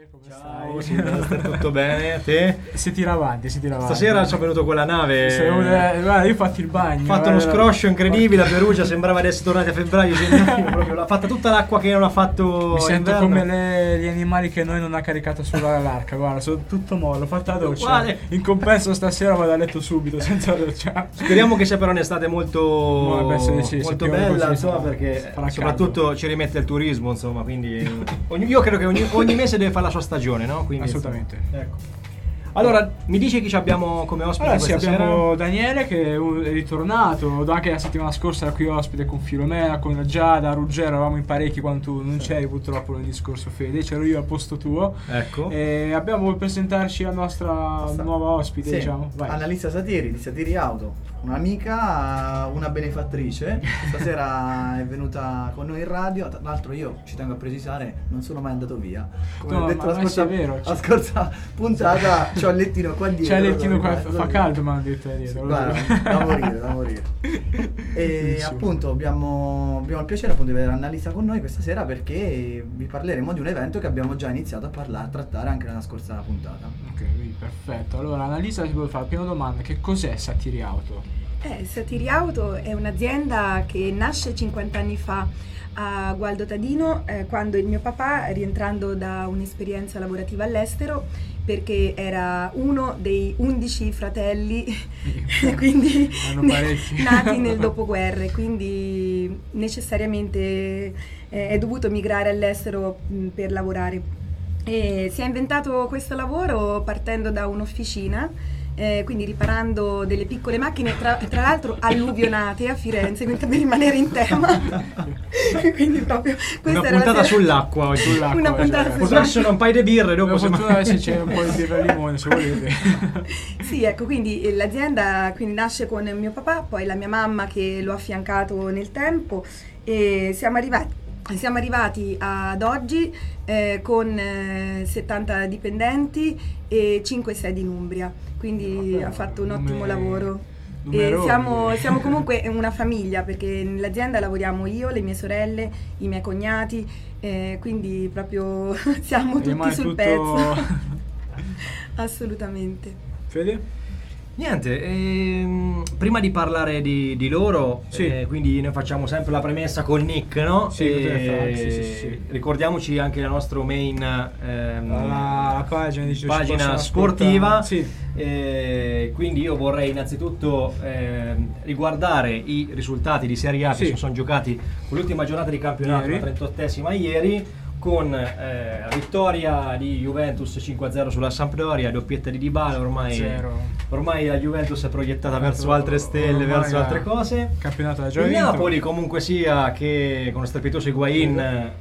Come Ciao stai? Silvester, tutto bene? Te? Si tira avanti. Stasera sono venuto con la nave. Guarda, io ho fatto il bagno. Ho fatto uno scroscio incredibile a Perugia, sembrava di essere tornati a febbraio. Proprio l'ha fatta tutta l'acqua che non ha fatto. Mi sento inverno. come gli animali che noi non ha caricato sulla barca. Guarda, sono tutto mollo. Ho fatto la doccia. Uguale. In compenso stasera vado a letto subito senza doccia. Speriamo che sia però un'estate molto sappiamo bella, così, insomma, farà perché caldo. soprattutto ci rimette il turismo, insomma, quindi io credo che ogni mese deve fare la sua stagione, no? Quindi, Assolutamente. insomma, ecco. Allora, mi dici chi ci abbiamo come ospite Allora, sì, questa abbiamo sera? Daniele che è ritornato. Anche la settimana scorsa era qui ospite con Filomena, con Giada, Ruggero. Eravamo in parecchi quando tu non c'eri purtroppo nel discorso, Fede. C'ero io al posto tuo. Ecco. E abbiamo voluto presentarci la nostra nuova ospite, Sì, diciamo. Vai. Annalisa Satiri di Satiri Auto, un'amica, una benefattrice. Stasera è venuta con noi in radio. Tra l'altro io ci tengo a precisare, non sono mai andato via. Come No, ho detto ma la scorsa, è vero, la scorsa puntata, c'ho il lettino qua dietro. C'è il lettino qua, guarda, fa caldo, mi hanno detto dietro. Guarda, da morire. E Benissimo. appunto abbiamo il piacere appunto di avere Annalisa con noi questa sera, perché vi parleremo di un evento che abbiamo già iniziato a trattare anche nella scorsa puntata. Ok, quindi perfetto. Allora, Annalisa, ti volevo fare la prima domanda. Che cos'è Satiri Auto? Satiri Auto è un'azienda che nasce 50 anni fa a Gualdo Tadino, quando il mio papà, rientrando da un'esperienza lavorativa all'estero, perché era uno dei 11 fratelli quindi Hanno parecchi. nati nel dopoguerra, e quindi necessariamente è dovuto migrare all'estero per lavorare. E si è inventato questo lavoro partendo da un'officina, quindi riparando delle piccole macchine, tra l'altro alluvionate a Firenze, quindi per rimanere in tema. Quindi proprio Una questa era la puntata sera- sull'acqua oggi. Una puntata cioè, Purtroppo ci sono un paio di birre dopo. Per se fortuna adesso c'è un po' di birra al limone, se volete. Sì, ecco, quindi l'azienda quindi nasce con mio papà, poi la mia mamma che lo ha affiancato nel tempo, e siamo arrivati ad oggi con 70 dipendenti e 5 sedi in Umbria, quindi Vabbè, ha fatto un ottimo numeri lavoro. E numerosi. siamo comunque una famiglia, perché nell'azienda lavoriamo io, le mie sorelle, i miei cognati, quindi proprio siamo tutti Rimane sul tutto- pezzo. Assolutamente. Fede? Niente, prima di parlare di loro, Sì. quindi noi facciamo sempre la premessa col nick, no? Sì, potete fare, sì. Ricordiamoci anche la nostra main La pagina, dice, ci pagina possono sportiva. ascoltare. Sì. Quindi io vorrei innanzitutto riguardare i risultati di Serie A che Sì. si sono giocati con l'ultima giornata di campionato, Ieri. la 38esima ieri, con la vittoria di Juventus 5-0 sulla Sampdoria, doppietta di Dybala. Ormai la Juventus è proiettata verso altre stelle, Ormai verso ha- altre cose. Campionato da già Il vinto. Napoli comunque sia, che con lo strepitoso Higuain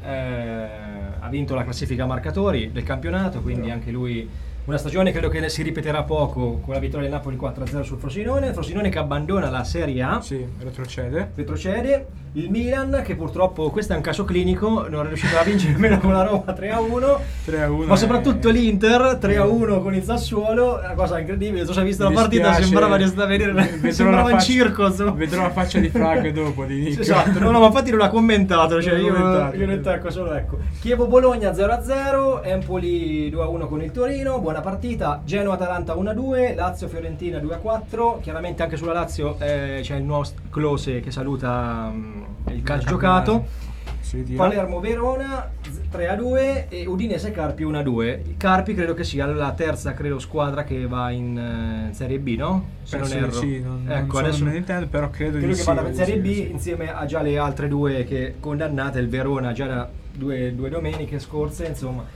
ha vinto la classifica marcatori del campionato, quindi anche lui una stagione credo che si ripeterà poco, con la vittoria del Napoli 4-0 sul Frosinone che abbandona la Serie A. Sì, retrocede. Il Milan, che purtroppo questo è un caso clinico, non è riuscito a vincere nemmeno con la Roma 3-1, 3-1. ma soprattutto l'Inter 3-1 con il Sassuolo, è una cosa incredibile. Tu hai visto la Mi partita, dispiace. sembrava di stare a vedere, sembrava un circo, insomma. Vedrò la faccia di Frank dopo di Nick. Esatto, no, ma infatti non l'ha commentato, cioè Non l'ha io commentato. ho detto ecco solo ecco. Chievo-Bologna 0-0, Empoli 2-1 con il Torino, buona partita. Genoa-Atalanta 1-2, Lazio-Fiorentina 2-4. Chiaramente anche sulla Lazio c'è il nuovo Close che saluta il calcio giocato. Si ritira. Palermo-Verona 3-2 e Udinese-Carpi 1-2. Carpi credo che sia la terza squadra che va in Serie B, no? Se Penso non di erro. sì, non Ecco, sono adesso me ne intendo, però credo di che sì. vada in Serie B sì. insieme a già le altre due che condannate, il Verona già da due domeniche scorse, insomma.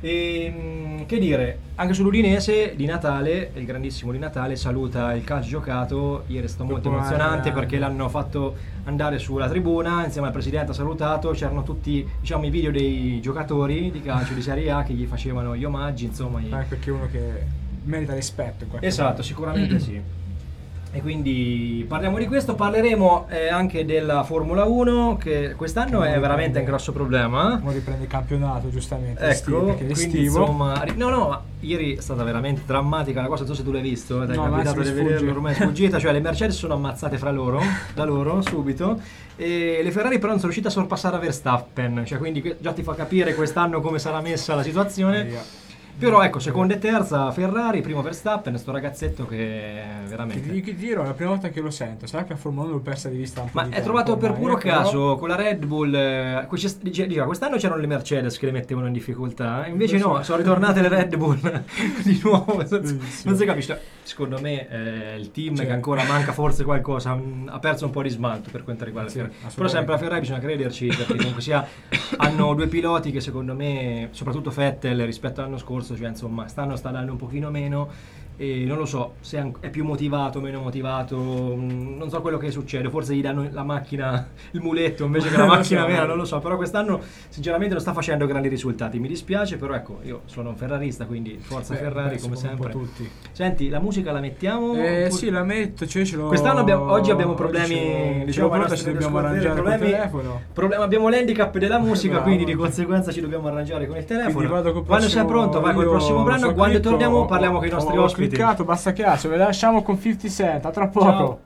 E che dire, anche sull'Udinese di Natale, il grandissimo di Natale saluta il calcio giocato. Ieri è stato molto Dopo emozionante anni. perché l'hanno fatto andare sulla tribuna insieme al presidente, ha salutato, c'erano tutti, diciamo, i video dei giocatori di calcio di Serie A che gli facevano gli omaggi, insomma. Perché è uno che merita rispetto in qualche Esatto, modo. sicuramente sì. E quindi parliamo di questo, parleremo anche della Formula 1 che quest'anno è veramente un grosso problema. Ora riprende il campionato giustamente, Ecco, perché è quindi estivo. insomma, ma ieri è stata veramente drammatica la cosa, non so se tu l'hai visto, ti è No, capitato ma di mi vederlo, sfugge. ormai è sfuggita, cioè le Mercedes sono ammazzate da loro subito, e le Ferrari però non sono riuscite a sorpassare a Verstappen, cioè quindi già ti fa capire quest'anno come sarà messa la situazione. Però ecco, seconda e terza Ferrari, primo Verstappen, sto ragazzetto che veramente... Ti dirò, è la prima volta che lo sento, sarà che a Formula 1 l'ho persa di vista un po' Ma di è tempo trovato per ormai, puro però- caso con la Red Bull. Quest'anno c'erano le Mercedes che le mettevano in difficoltà, invece no, sono ritornate le Red Bull di nuovo. Non si capisce. Secondo me il team Cioè. che ancora manca forse qualcosa, ha perso un po' di smalto per quanto riguarda Sì, le Ferrari. Però assolutamente. sempre a Ferrari bisogna crederci, perché comunque sia hanno due piloti che secondo me, soprattutto Vettel rispetto all'anno scorso, cioè insomma sta dando un pochino meno, e non lo so se è più motivato o meno motivato, non so quello che succede, forse gli danno la macchina, il muletto invece che la Non lo macchina so, vera, non lo so, però quest'anno sinceramente non sta facendo grandi risultati, mi dispiace, però ecco, io sono un ferrarista, quindi forza Ferrari come secondo un po' sempre. tutti. Senti, la musica la mettiamo? Sì, la metto, cioè ce l'ho. Quest'anno oggi abbiamo problemi, Diciamo, ai ci nostri dobbiamo arrangiare col telefono. abbiamo l'handicap della musica, Bravo. quindi di conseguenza ci dobbiamo arrangiare con il telefono. Quindi vado col Quando sei prossimo- pronto vai col io prossimo brano, so quando clicco, torniamo parliamo con i nostri ho ospiti. cliccato, basta chiaccio, ve la lasciamo con 50 Cent, a tra poco. Ciao.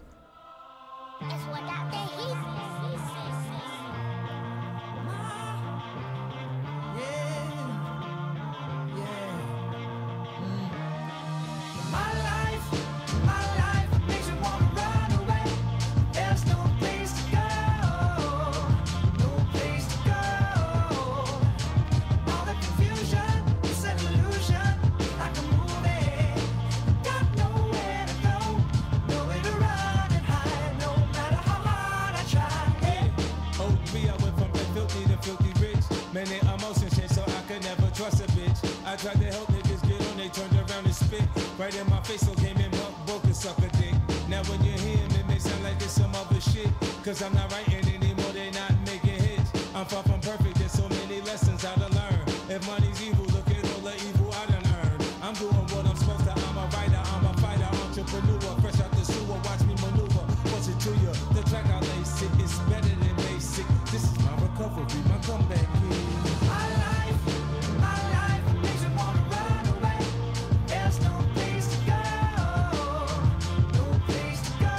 Many emotions change, so I could never trust a bitch. I tried to help niggas get on, they turned around and spit right in my face, so came in broke and suck a dick. Now when you hear him, it may sound like it's some other shit. Cause I'm not writing anymore, they not making hits. I'm far from perfect, there's so many lessons I to learn. If money's evil, look at all the evil I done earned. I'm doing what I'm supposed to, I'm a writer, I'm a fighter, entrepreneur. Fresh out the sewer, watch me maneuver. What's it to you? The track I lace it, it's better than basic. This is my recovery, my comeback kid. My life makes you wanna run away. There's no place to go, no place to go.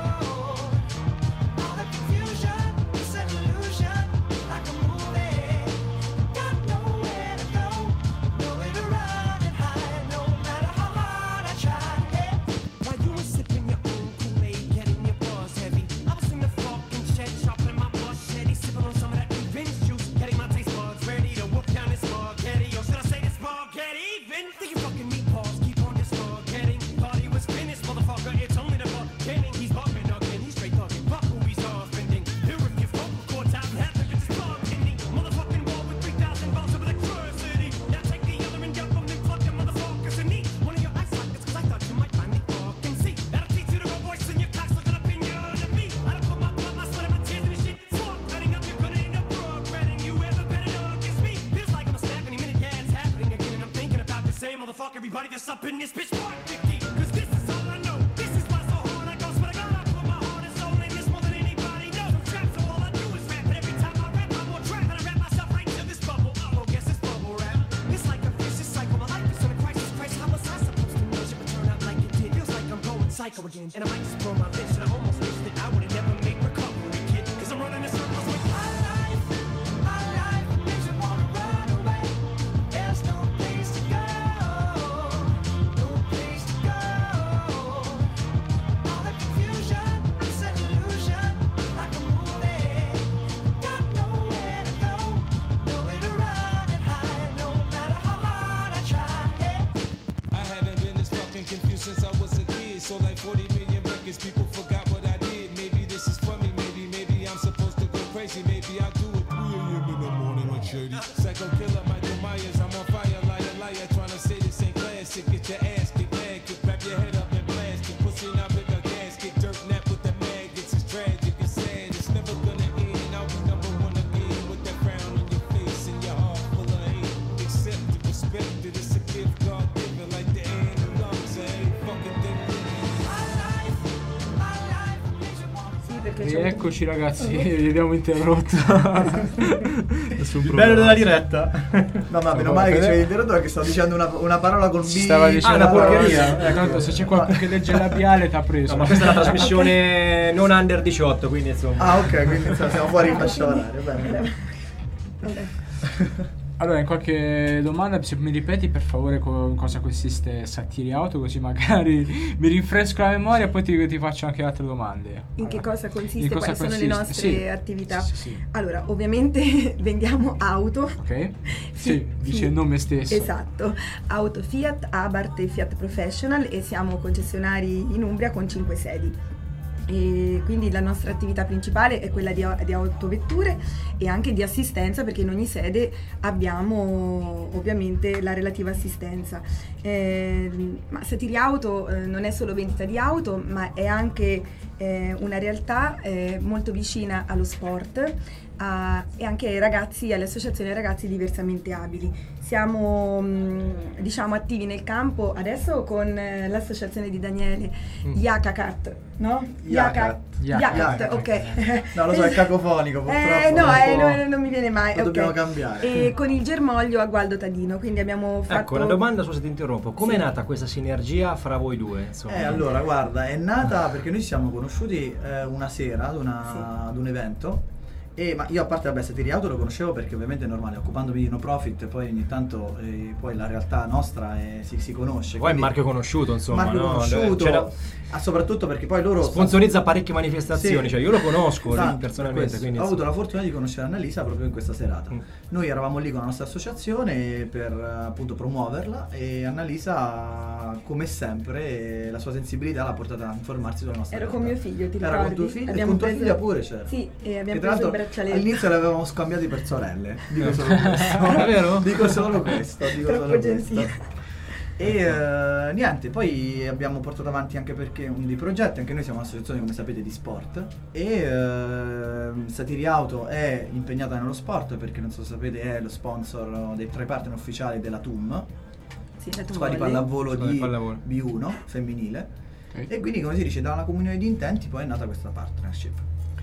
All the confusion, it's an illusion, like a movie. Got nowhere to go, nowhere to run and hide, no matter how hard I try. Yeah. While you were sipping your own Kool-Aid, getting your buzz heavy, I was in the fucking shed, sharpening my bus shetty, sipping on some of that revenge juice, getting my taste buds ready to whoop down this spaghetti. Or should I say this spaghetti even? Think you fucking meatballs, keep on this spaghetti. Thought he was finished, motherfucker, it's only the beginning. He's bugging again, he's straight thugging, fuck who he's offending. Here if your vocal cords out and have to get this plug ending. Motherfucking wall with 3,000 volts of electricity. Now take the other and jump them and plug them motherfuckers and eat one of your ice sockets, cause I thought you might find me fucking see. That'll teach you to go voice in your cocks looking up in your defeat. I done put my blood, my sweat, and my tears in this shit. Swamp cutting up, you're gonna end up regretting you ever bet it against me. Feels like I'm a snack any minute, yeah, it's happening again. And I'm thinking about the same motherfucker, everybody that's up in this bitch. Fuck 50, cause this is all I know. This is why so hard I go, but I gotta put my heart and soul in this more than anybody knows. I'm trapped, so all I do is rap. And every time I rap, I'm more trapped. And I wrap myself right into this bubble. Oh, guess it's bubble wrap. It's like a vicious cycle. My life is in a crisis. Christ, how was I supposed to know shit would turn out like it did? Feels like I'm going psycho again. And I might just blow my bitch. And I almost wished that I would've never made recovery, kid. Cause I'm running in circles with My life makes you wanna run away. There's no place to go, no place to go. All the confusion, it's an illusion, like a movie. Got nowhere to go, nowhere to run and hide, no matter how hard I try. Yeah. I haven't been this fucking confused since I was a kid. So like 40 million records, people forgot what I did. Maybe this is for me, maybe I'm supposed to go crazy. Maybe I'll do it 3 a.m. in the morning with Shady. Psycho killer Michael Myers, I'm on fire, liar, trying to say this ain't classic. Get your ass kicked, bag kick, wrap your head up in plastic. Pussy not big a gasket, dirt nap with the maggots. It's tragic, it's sad, it's never gonna end. I'll be number one again with that frown on your face and your heart full of hate. Accept it, respect it, it's a gift God given, like the air in the lungs. I ain't fucking thing living. che ci ha avuto- Rieccoci ragazzi, vi abbiamo interrotto. Nessun Il problema. bello della diretta. No, ma meno male che ci hai interrotto perché stavo dicendo una parola col B. Si stava dicendo una porcheria. Tanto Ecco. se c'è qualcuno che legge il labiale t'ha preso. No, ma questa è una trasmissione non under 18, quindi insomma. Ah, ok, quindi insomma, siamo fuori in fascia oraria. Bene. Vabbè. Allora, in qualche domanda, se mi ripeti per favore in cosa consiste Satiri Auto, così magari mi rinfresco la memoria e poi ti faccio anche altre domande. In che cosa consiste? In cosa Quali sono le consiste? nostre Sì. attività? Sì. Allora, ovviamente vendiamo auto. Ok? Sì, dice il nome stesso. Esatto, auto Fiat, Abarth e Fiat Professional, e siamo concessionari in Umbria con 5 sedi. E quindi la nostra attività principale è quella di autovetture e anche di assistenza, perché in ogni sede abbiamo ovviamente la relativa assistenza. Ma Satiri Auto non è solo vendita di auto, ma è anche una realtà molto vicina allo sport e anche ai ragazzi, alle associazioni ragazzi diversamente abili. Siamo diciamo attivi nel campo adesso con l'associazione di Daniele, Yakakat, no? Yakat. Yakat, ok. No, lo so, è cacofonico purtroppo. No, non mi viene mai. Lo ok. dobbiamo cambiare. E con il germoglio a Gualdo Tadino, quindi abbiamo fatto... Ecco, una domanda, scusa se ti interrompo. Come è Sì. nata questa sinergia fra voi due? Insomma? Allora, guarda, è nata perché noi ci siamo conosciuti una sera ad un evento. Ma io, a parte vabbè, Satiri Auto lo conoscevo perché ovviamente è normale, occupandomi di no profit, poi ogni tanto poi la realtà nostra si conosce. Poi è un quindi- marchio conosciuto, insomma. marchio no? conosciuto, C'era- soprattutto perché poi loro sponsorizza parecchie manifestazioni, Sì. cioè io lo conosco Esatto, personalmente. questo. Quindi, Ho avuto la fortuna di conoscere Annalisa proprio in questa serata. Mm. Noi eravamo lì con la nostra associazione per appunto promuoverla, e Annalisa, come sempre, la sua sensibilità l'ha portata a informarsi sulla nostra Ero realtà. con mio figlio, ti Era ricordi? con tuo figlio, e Abbiamo con tua preso- figlia pure c'era. Sì, e Che abbiamo tra preso il l'altro braccialetto. all'inizio le avevamo scambiati per sorelle. Dico solo questo. Davvero? Dico solo questo. Dico Troppo solo gentile. questo. E niente, poi abbiamo portato avanti anche perché dei progetti, anche noi siamo un'associazione, come sapete, di sport, e Satiri Auto è impegnata nello sport perché, non so se sapete, è lo sponsor dei tra i partner ufficiali della TUM, Sì, la tua squadra di volley. pallavolo Squadra di di pallavolo. B1 femminile. Ok. E quindi, come si dice, da una comunione di intenti poi è nata questa partnership.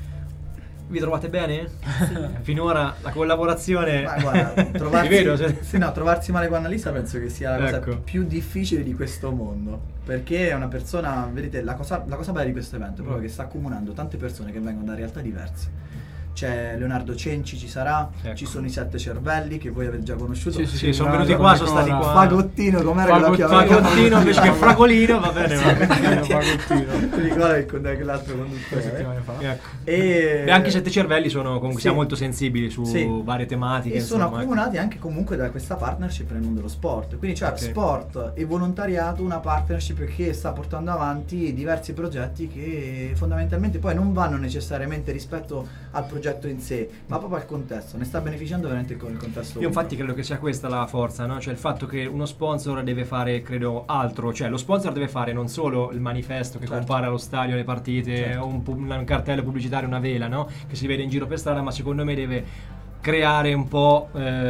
Vi trovate bene? Finora la collaborazione. Ma guarda, trovarsi, Vi vedo, cioè- sì, no, trovarsi male con Annalisa penso che sia la cosa Ecco. più difficile di questo mondo. Perché è una persona, vedete, la cosa bella di questo evento è proprio che sta accomunando tante persone che vengono da realtà diverse. C'è Leonardo Cenci, ci sarà, Ecco. ci sono i 7 cervelli che voi avete già conosciuto. Sì, sono una- venuti qua, sono stati una- qua. Fagottino, com'era che la chiamavamo? Fagottino invece che Fragolino, va bene. va bene. Fagottino. Ti ricordi che l'altro 2 conduttore? settimane fa. Ecco. E anche i 7 cervelli sono comunque Sì. siamo molto sensibili su Sì. varie tematiche. E sono insomma, ecco. accomunati anche comunque da questa partnership nel mondo dello sport. Quindi c'è Ok. sport e volontariato, una partnership che sta portando avanti diversi progetti che fondamentalmente poi non vanno necessariamente rispetto al progetto in sé, ma proprio al contesto. Ne sta beneficiando veramente con il contesto. Io infatti credo che sia questa la forza, no? Cioè il fatto che uno sponsor deve fare, credo, altro. Cioè lo sponsor deve fare non solo il manifesto che Certo. compare allo stadio, alle partite, Certo. o un cartello pubblicitario, una vela, no? Che si vede in giro per strada, ma secondo me deve creare un po'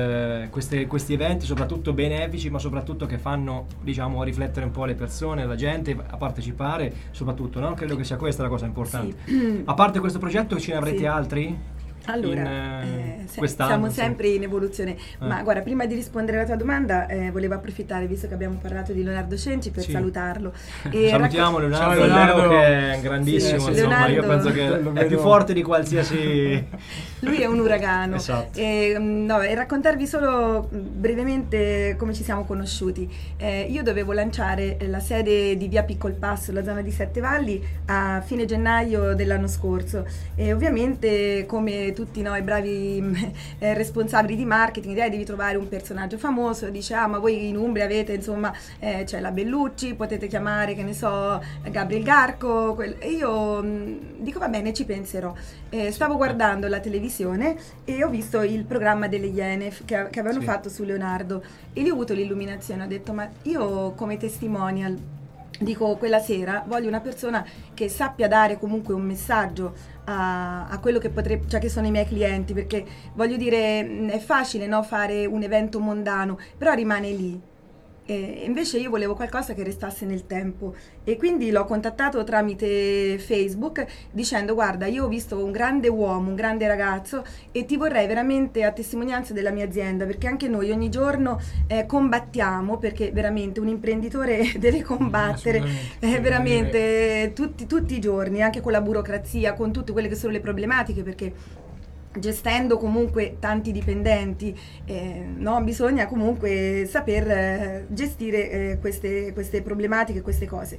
questi eventi, soprattutto benefici, ma soprattutto che fanno, diciamo, riflettere un po' le persone, la gente a partecipare, soprattutto, no? Credo che sia questa la cosa importante. Sì. A parte questo progetto, ce ne avrete Sì. altri? Allora, quest'anno, siamo insomma. sempre in evoluzione, ma guarda, prima di rispondere alla tua domanda volevo approfittare, visto che abbiamo parlato di Leonardo Cenci, per Sì. salutarlo. Salutiamo Ciao, Leonardo, Leonardo. che è un grandissimo, Sì, insomma, io Leonardo. penso che Lo è più vedo- forte di qualsiasi. Lui è un uragano. Esatto. E raccontarvi solo brevemente come ci siamo conosciuti. Io dovevo lanciare la sede di Via Piccol Passo, la zona di Sette Valli, a fine gennaio dell'anno scorso. E ovviamente, come tutti noi bravi responsabili di marketing, devi trovare un personaggio famoso. Dice: ah, ma voi in Umbria avete, insomma, c'è la Bellucci, potete chiamare, che ne so, Gabriel Garco. E io dico: va bene, ci penserò. Stavo guardando la televisione e ho visto il programma delle Iene che avevano Sì. fatto su Leonardo, e lì ho avuto l'illuminazione. Ho detto: ma io come testimonial, dico, quella sera voglio una persona che sappia dare comunque un messaggio a quello che potrebbe, cioè che sono i miei clienti, perché voglio dire, è facile, no, fare un evento mondano, però rimane lì. Invece io volevo qualcosa che restasse nel tempo e quindi l'ho contattato tramite Facebook dicendo: guarda, io ho visto un grande uomo, un grande ragazzo e ti vorrei veramente a testimonianza della mia azienda, perché anche noi ogni giorno combattiamo, perché veramente un imprenditore deve combattere veramente tutti i giorni, anche con la burocrazia, con tutte quelle che sono le problematiche, perché gestendo comunque tanti dipendenti, no, bisogna comunque saper gestire queste problematiche, queste cose.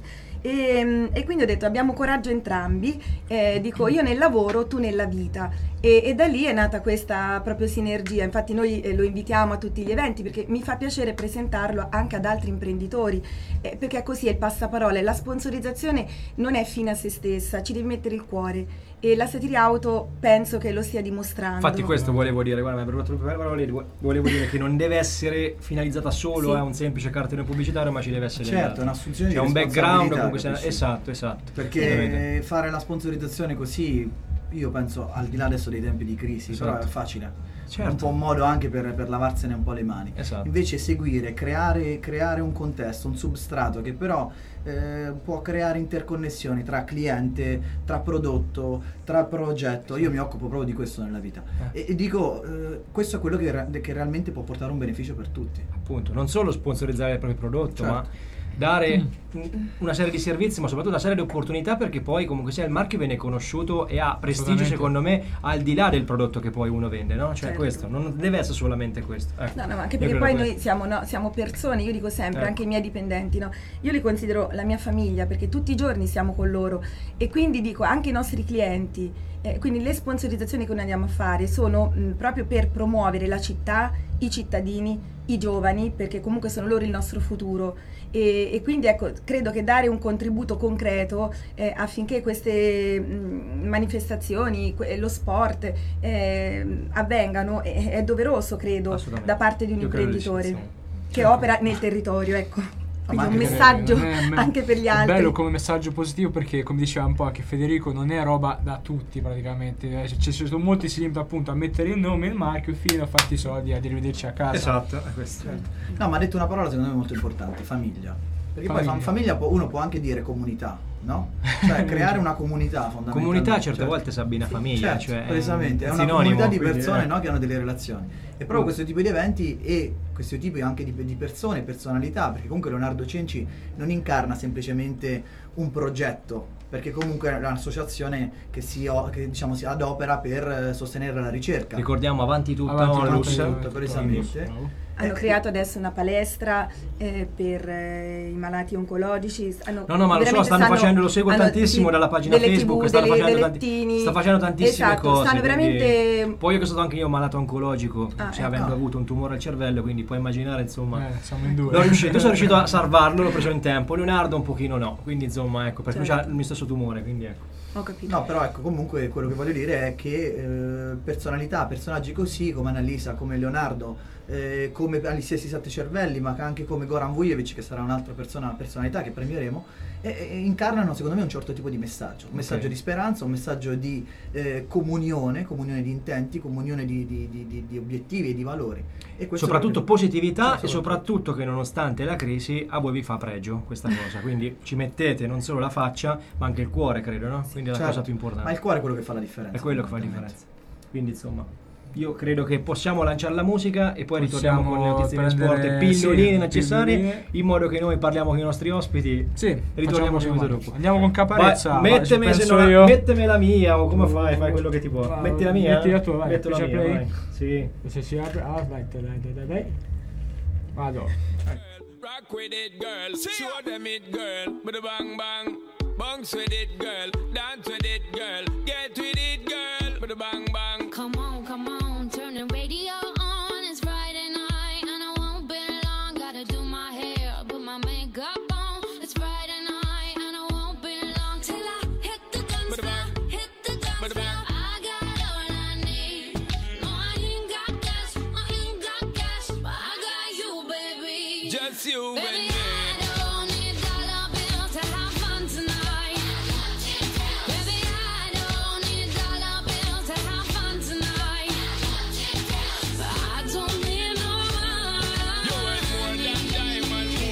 E quindi ho detto: abbiamo coraggio entrambi, dico io nel lavoro, tu nella vita. E da lì è nata questa proprio sinergia. Infatti noi lo invitiamo a tutti gli eventi, perché mi fa piacere presentarlo anche ad altri imprenditori, perché così è il passaparola. La sponsorizzazione non è fine a se stessa, ci devi mettere il cuore, e la Satiri Auto penso che lo stia dimostrando. Infatti questo volevo dire, guarda, mi hai trovato troppe parole, volevo dire che non deve essere finalizzata solo a un semplice cartellone pubblicitario, ma ci deve essere certo, è un'assunzione c'è di un background, responsabilità, comunque capisci? esatto. Perché fare la sponsorizzazione così, io penso, al di là adesso dei tempi di crisi, Esatto. però è facile. Certo. È un po' un modo anche per lavarsene un po' le mani. Esatto. Invece seguire, creare un contesto, un substrato che però può creare interconnessioni tra cliente, tra prodotto, tra progetto. Io mi occupo proprio di questo nella vita. E dico, questo è quello che realmente può portare un beneficio per tutti. Appunto, non solo sponsorizzare il proprio prodotto, Certo. ma dare una serie di servizi, ma soprattutto una serie di opportunità, perché poi comunque sia il marchio viene conosciuto e ha prestigio, Assolutamente. secondo me, al di là del prodotto che poi uno vende, no? Cioè Certo. questo, non deve essere solamente questo. Ecco. No, ma anche Io perché credo poi questo. noi siamo persone, io dico sempre, Ecco. anche i miei dipendenti, no? Io li considero la mia famiglia, perché tutti i giorni siamo con loro, e quindi dico anche i nostri clienti, quindi le sponsorizzazioni che noi andiamo a fare sono proprio per promuovere la città, i cittadini, i giovani, perché comunque sono loro il nostro futuro, e quindi ecco, credo che dare un contributo concreto affinché queste manifestazioni, lo sport avvengano è doveroso, credo, Assolutamente. da parte di un Io credo di imprenditore sì, sì. che opera nel territorio, ecco. Quindi ma un anche messaggio Non è- anche per gli è altri. bello come messaggio positivo, perché come diceva un po' anche Federico, non è roba da tutti praticamente. Ci sono molti si limitano appunto a mettere il nome, il marchio, fine, a farti i soldi, a arrivederci a casa. Esatto, è questo. No, ma ha detto una parola secondo me molto importante: famiglia. Perché poi Famiglia. famiglia uno può anche dire comunità, no? Cioè creare una comunità fondamentalmente. Comunità certe Certo. volte si abbina a famiglia, Certo, cioè precisamente, è una sinonimo, comunità di quindi, persone, no, che hanno delle relazioni. E proprio Mm. questo tipo di eventi e questo tipo anche di persone, personalità, perché comunque Leonardo Cenci non incarna semplicemente un progetto, perché comunque è un'associazione che diciamo si adopera per sostenere la ricerca. Ricordiamo avanti tutta Avanti Onlus. tutta, precisamente. bravo. Hanno creato adesso una palestra per i malati oncologici. No, ma lo so, veramente facendo, lo seguo hanno, tantissimo sì, dalla pagina delle Facebook, TV, stanno delle facendo lettini. sta facendo tantissime Esatto, cose. stanno quindi- veramente. Poi io che sono anche io malato oncologico, Ah, cioè ecco. avendo avuto un tumore al cervello, quindi puoi immaginare, insomma. Siamo in due. Io sono riuscito a salvarlo, l'ho preso in tempo, Leonardo un pochino no, quindi insomma ecco, perché lui Certo. ha il mio stesso tumore, quindi ecco. Ho capito. No, però ecco, comunque quello che voglio dire è che personalità, personaggi così come Annalisa, come Leonardo, come Alissia Sette Cervelli, ma anche come Goran Vujovic, che sarà un'altra personalità che premieremo, incarnano secondo me un certo tipo di messaggio, un messaggio di speranza, un messaggio di comunione di intenti, comunione di obiettivi e di valori. E questo Soprattutto positività Sì, e soprattutto che nonostante la crisi a voi vi fa pregio questa cosa, quindi ci mettete non solo la faccia ma anche il cuore, credo, no? Quindi è la Certo, cosa più importante. ma il cuore è quello che fa la differenza. È quello che fa la fondamentalmente. differenza. Quindi insomma, io credo che possiamo lanciare la musica e poi ritorniamo Possiamo con le notizie di sport e prendere, pilloline sì, necessarie, pilloline. in modo che noi parliamo con i nostri ospiti. Sì, e ritorniamo facciamo subito così. dopo. Andiamo con Caparezza. Vai, metteme, penso se non io. metteme la mia o come fai? Fai quello che ti può. Va, Metti la mia? metti la tua, vai. Metto la Piace mia, play? vai. Sì. Se si apre, dai. Vado. Rock with it, girl. Show them it, girl. With a bang bang. Bounce with it, girl. Dance with it, girl. Get with it, girl. With a bang bang. Come on, turn the radio on. It's Friday night and I won't be long. Gotta do my hair, put my makeup on. It's Friday night and I won't be long till I hit the dance floor, hit the dance floor. I got all I need. No, I ain't got cash, but I got you, baby. Just you and Baby, me. I don't need dollar bills to have fun tonight. Baby, I don't need dollar bills to have fun tonight. But I don't need no You money. ain't more than diamond,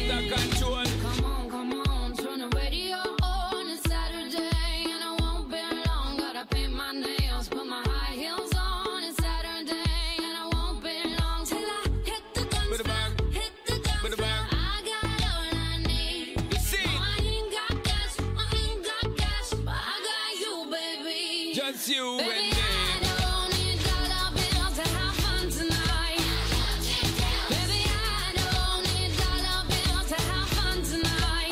of control. Come on, turn the radio on. It's Saturday and I won't be long. Gotta paint my nails, put my high heels on. It's Saturday and I won't be long till I hit the With the guns, bang. hit the guns. With the bang. I got all I need. You see? No, I ain't got cash, but I got you, baby. Just you and Baby, me. I don't need dollar bills to have fun tonight. Baby, I don't need dollar bills to have fun tonight.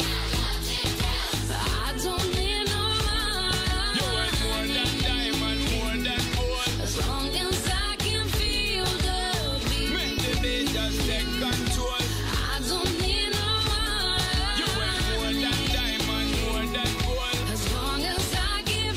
I don't need no You money. ain't more than diamond, more than gold. As long as I can feel the Make beat. the beat just take control. I don't need no You ain't more money. than diamond, more than gold. As long as I keep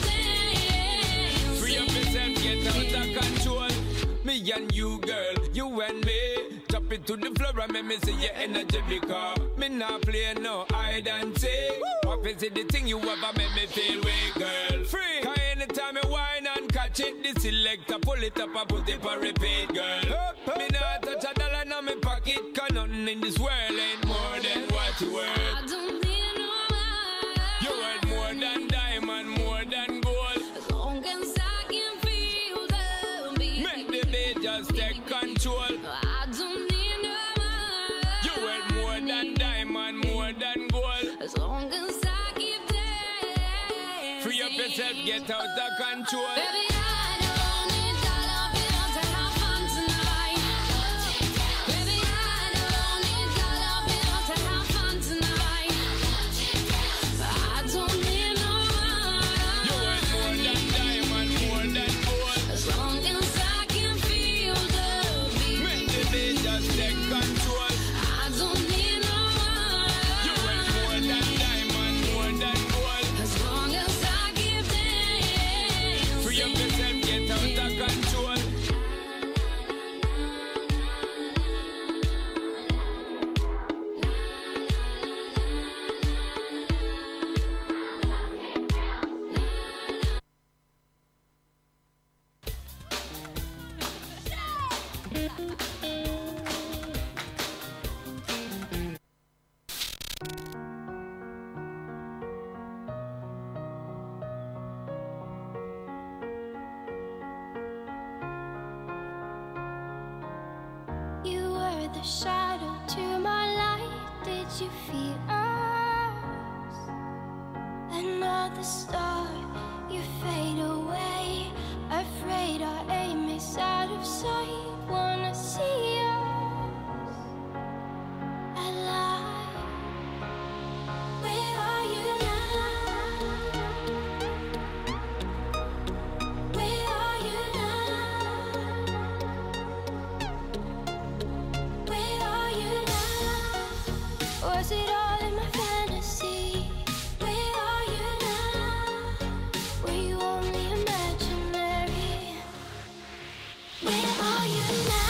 Free up dancing. yourself, get out of control. Me and you, girl, you and me. Drop it to the floor and make me see your energy because me not play no hide and seek. What is it the thing you ever make me feel way, girl? Free. Cause anytime you whine and catch it, the selector pull it up and put it for repeat, girl. Me not touch a dollar in my pocket, cause nothing in this world ain't more than what you I worth. don't need no money. You worth more than diamond, more than gold. As long as I can feel the beat. Make the beat just take control. I don't need no money. You worth more than diamond, more than gold. As long as I keep dancing. Free up yourself, get out of control. Baby, I don't need dollar bills to have fun tonight. Baby, I don't need dollar bills to have fun tonight. I don't need no You worth more money. than diamond, more than gold. As long as I can feel the Make beat. the beat just take control. I don't need no You worth more money. than diamond, more than gold. As long as I keep dancing. Free up yourself, get out of control. You were the shadow to my light. Did you feel us? Another star, you fade away. Afraid our aim is out of sight. Wanna see us alive. Where are you now? Where are you now? Where are you now? Was it all in my fantasy? Where are you now? Were you only imaginary? Where are you now?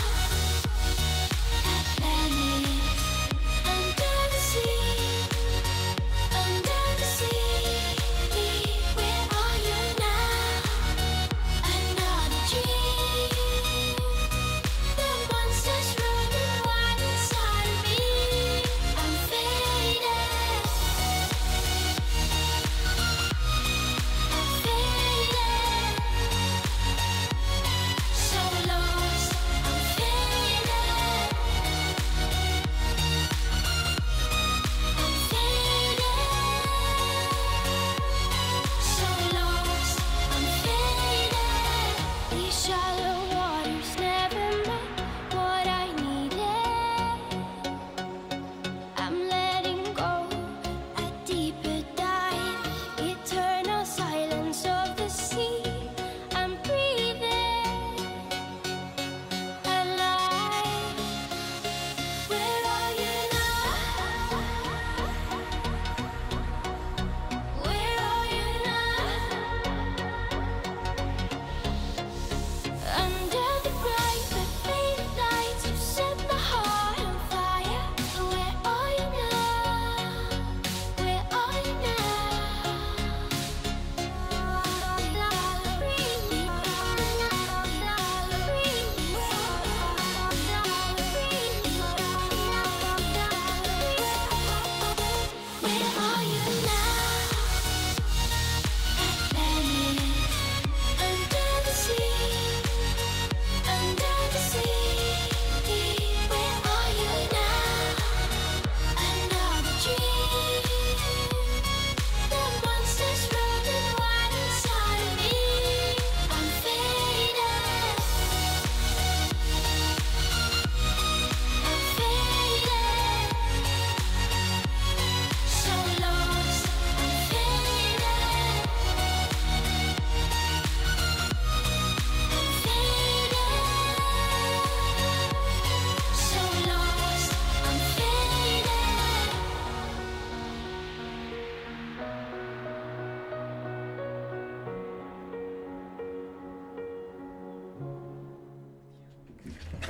Atlantis, under the sea, under the sea. Where are you now? Another dream. The monsters running wild inside of me. I'm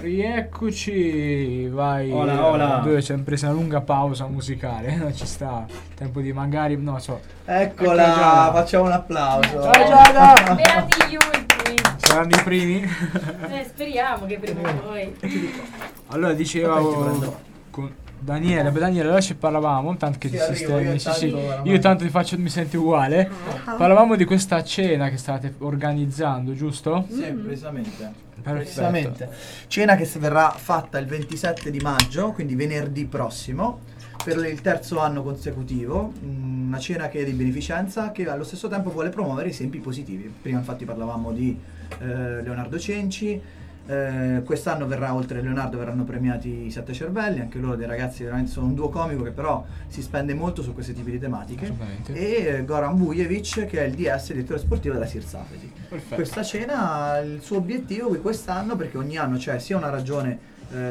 Rieccoci, vai. Ola, ola. Dove ci hanno preso una lunga pausa musicale, non ci sta tempo di magari, non so. Eccola, Giada. facciamo un applauso. Ciao Giada! Beati gli ultimi. Saranno i primi? Speriamo che prima o poi. Allora dicevo con Daniele, allora ci parlavamo, tanto che Sì, ti arrivo, sistemi, io sì, tanto sì. oramai. Io tanto mi senti uguale. Parlavamo di questa cena che state organizzando, giusto? Sì, precisamente. Perfetto. Precisamente. Cena che verrà fatta il 27 di maggio, quindi venerdì prossimo, per il terzo anno consecutivo. Una cena che è di beneficenza, che allo stesso tempo vuole promuovere esempi positivi. Prima infatti parlavamo di Leonardo Cenci. Quest'anno verrà, oltre a Leonardo, verranno premiati i Sette Cervelli, anche loro dei ragazzi veramente, sono un duo comico che però si spende molto su questi tipi di tematiche, Assolutamente. e Goran Vujevic, che è il DS, direttore sportivo della Sirsafeti. Perfetto. Questa cena ha il suo obiettivo di quest'anno, perché ogni anno c'è sia una ragione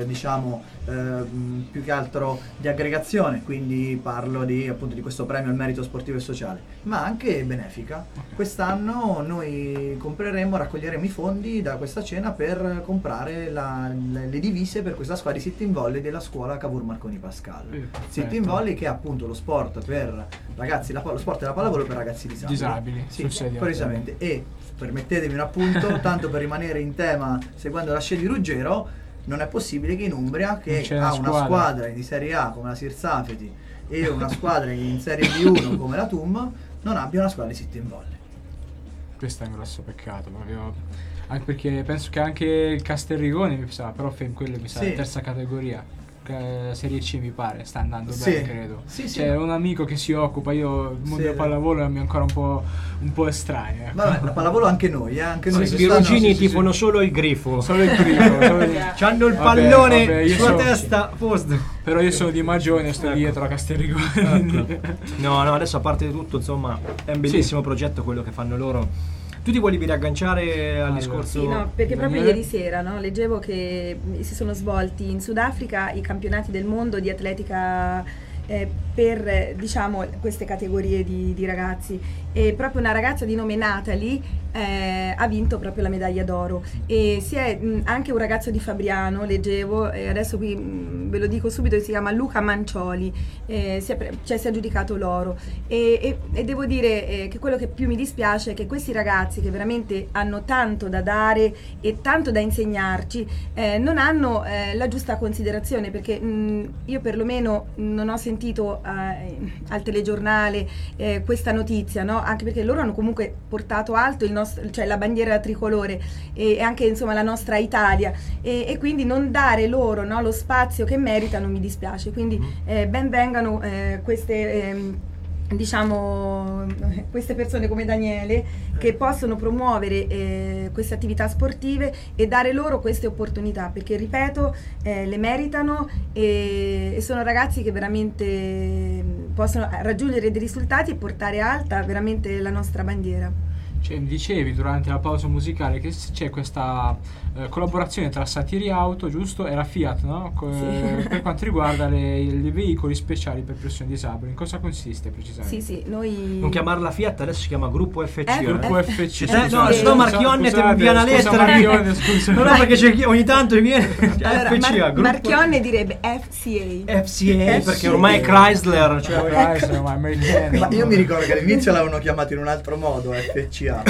più che altro di aggregazione, quindi parlo di appunto di questo premio al merito sportivo e sociale, ma anche benefica. Quest'anno noi raccoglieremo i fondi da questa cena per comprare le divise per questa squadra di sit-in volley della scuola Cavour Marconi Pascal. Sit-in volley, che è appunto lo sport per ragazzi, lo sport della pallavolo per ragazzi disabili. Sì, sul serio. precisamente. E permettetemi un appunto, tanto per rimanere in tema seguendo la scia di Ruggero, non è possibile che in Umbria, Non che c'è ha una una squadra. squadra di Serie A come la Sirsafeti e una squadra in Serie B1 come la TUM, non abbia una squadra di sit-in volley. Questo è un grosso peccato, proprio. Anche perché penso che anche il Castelrigone mi sa, però quello mi sa Sì. in terza categoria. Serie C mi pare, sta andando Sì. bene, credo. Sì, sì. C'è un amico che si occupa, io il mondo Sì. del pallavolo mi è ancora un po' estraneo. Ecco. Vabbè, la pallavolo anche noi, anche noi. I quest'anno- spirugini sì, tifano solo il grifo. Solo il primo, solo il- C'hanno il Vabbè, pallone vabbè, io sulla so- testa. Posto. Però io sono di Magione, sto Ecco. dietro a Castelrigone. No, adesso a parte di tutto, insomma, è un bellissimo progetto quello che fanno loro. Tu ti volevi riagganciare al discorso? Sì, no, perché proprio Daniele? ieri sera leggevo che si sono svolti in Sudafrica i campionati del mondo di atletica per diciamo queste categorie di ragazzi, e proprio una ragazza di nome Natalie ha vinto proprio la medaglia d'oro, e anche un ragazzo di Fabriano, leggevo, e adesso qui ve lo dico subito, si chiama Luca Mancioli, si è aggiudicato l'oro, e devo dire che quello che più mi dispiace è che questi ragazzi, che veramente hanno tanto da dare e tanto da insegnarci, non hanno la giusta considerazione, perché io perlomeno non ho sentito al telegiornale questa notizia, no? Anche perché loro hanno comunque portato alto cioè la bandiera tricolore e anche insomma la nostra Italia, e quindi non dare loro, no, lo spazio che meritano mi dispiace, quindi ben vengano queste diciamo queste persone come Daniele, che possono promuovere queste attività sportive e dare loro queste opportunità, perché ripeto, le meritano, e sono ragazzi che veramente possono raggiungere dei risultati e portare alta veramente la nostra bandiera. Cioè, mi dicevi durante la pausa musicale che c'è questa collaborazione tra Satiri Auto, giusto, e la Fiat, no? Sì. Per quanto riguarda i veicoli speciali per persone disabili. In cosa consiste precisamente? Sì, noi Non chiamarla Fiat, adesso si chiama Gruppo FC. Gruppo FC. No, Scusate, se no Marchionne ti scusate, invia una scusa, lettera. Marchionne, scusa. No, perché ogni tanto viene allora, FCA, Gruppo Marchionne direbbe FCA. FCA, perché ormai è Chrysler, cioè Chrysler, ma americano. Ma io mi ricordo che all'inizio l'avevano chiamato in un altro modo, FCA.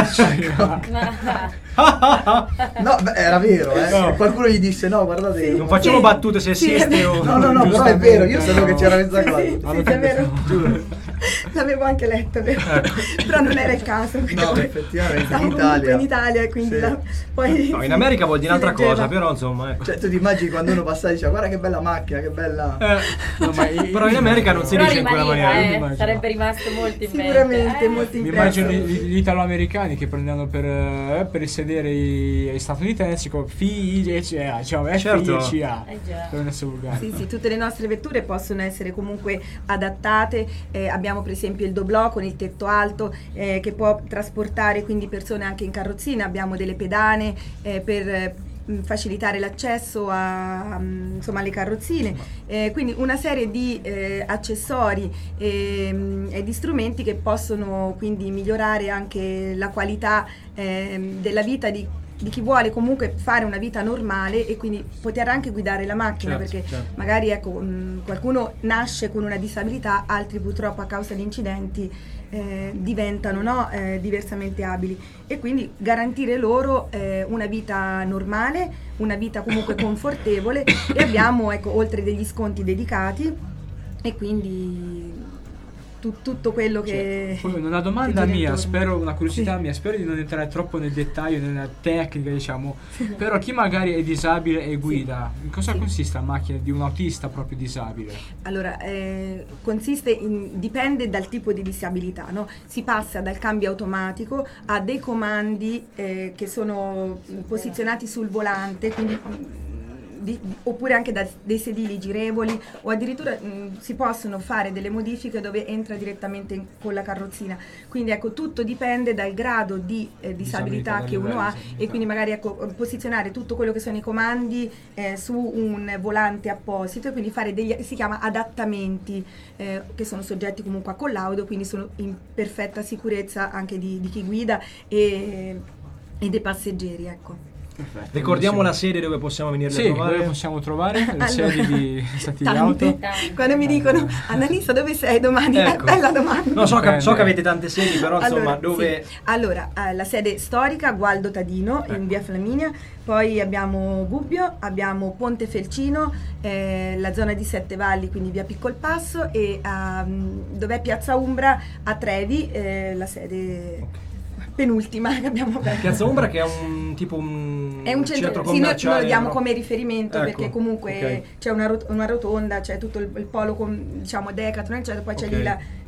No, beh, era vero, No. Qualcuno gli disse no, guardate. non facciamo battute sessiste o No, però è vero, io sapevo che c'era questa cosa. Sì, è vero. L'avevo anche letto, vero? Però non era il caso. No, effettivamente, Stavo in comunque Italia. in Italia, quindi Sì. poi No, in America vuol dire si un'altra leggeva. cosa, però insomma, ecco. Cioè, tu ti immagini quando uno passa e dice guarda che bella macchina, che bella. No, ma Però in America non si Però dice in quella rimaneva, maniera. immagino. sarebbe rimasto molto in mente. Sicuramente molto mi impresso. immagino gli italo-americani che prendono per il sedere gli statunitensi con FICA, cioè Certo. FICA, già. per non essere vulgari. Sì, tutte le nostre vetture possono essere comunque adattate. Abbiamo per esempio il doblò con il tetto alto che può trasportare quindi persone anche in carrozzina. Abbiamo delle pedane per facilitare l'accesso insomma, alle carrozzine, quindi una serie di accessori e di strumenti che possono quindi migliorare anche la qualità della vita di di chi vuole comunque fare una vita normale e quindi poter anche guidare la macchina, Certo, perché certo. magari ecco, qualcuno nasce con una disabilità, altri purtroppo a causa di incidenti diventano, no, diversamente abili, e quindi garantire loro una vita normale, una vita comunque confortevole, e abbiamo, ecco, oltre degli sconti dedicati, e quindi tutto quello che... Poi una domanda che gira mia, intorno. spero, una curiosità Sì. mia, spero di non entrare troppo nel dettaglio, nella tecnica, diciamo, però chi magari è disabile e guida, in cosa Sì. consiste la macchina di un autista proprio disabile? Allora, dipende dal tipo di disabilità, no? Si passa dal cambio automatico a dei comandi che sono posizionati sul volante, quindi oppure anche da dei sedili girevoli, o addirittura si possono fare delle modifiche dove entra direttamente con la carrozzina. Quindi ecco, tutto dipende dal grado di disabilità che uno ha, e quindi magari ecco, posizionare tutto quello che sono i comandi su un volante apposito, e quindi fare si chiama adattamenti, che sono soggetti comunque a collaudo, quindi sono in perfetta sicurezza anche di chi guida e dei passeggeri, ecco. Perfetto. Ricordiamo la sede dove possiamo venirli a Sì, trovare. dove possiamo trovare le Allora, sedi di stati di tante. auto. Quando mi dicono Annalisa dove sei domani? Ecco. Bella domanda. No, so Dipende. che avete tante sedi, però insomma, Allora, dove... sì. Allora, la sede storica Gualdo Tadino in via Flaminia, poi abbiamo Gubbio, abbiamo Ponte Felcino, la zona di Sette Valli, quindi via Piccolpasso, e dov'è Piazza Umbra a Trevi, la sede penultima che abbiamo aperto. Piazza Umbra, che è un tipo un È un centro, sì, noi commerciale, lo diamo no? come riferimento, Ecco, perché comunque ok. c'è una rotonda, c'è tutto il polo con, diciamo, Decathlon, eccetera, poi c'è Ok. lì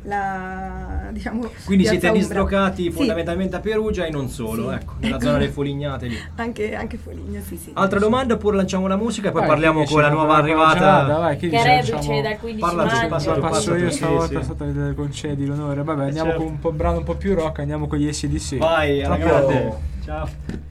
la diciamo, Quindi Piazza siete Umbra. dislocati Sì, fondamentalmente a Perugia e non solo, Sì. ecco, nella zona dei Folignate lì. anche Foligno, sì, sì. Altra domanda oppure lanciamo la musica e poi Vai, parliamo chi con la dice? nuova arrivata. Giada, vai, chi Che dice? è Facciamo- reduce dal 15 Parla tu, maggio. passa tu, Passo io sì, stavolta, sì. sotto le concedi l'onore. Vabbè, andiamo certo. con un brano un po' più rock, andiamo con gli AC/DC. Vai, alla Tra grande. poco. Ciao.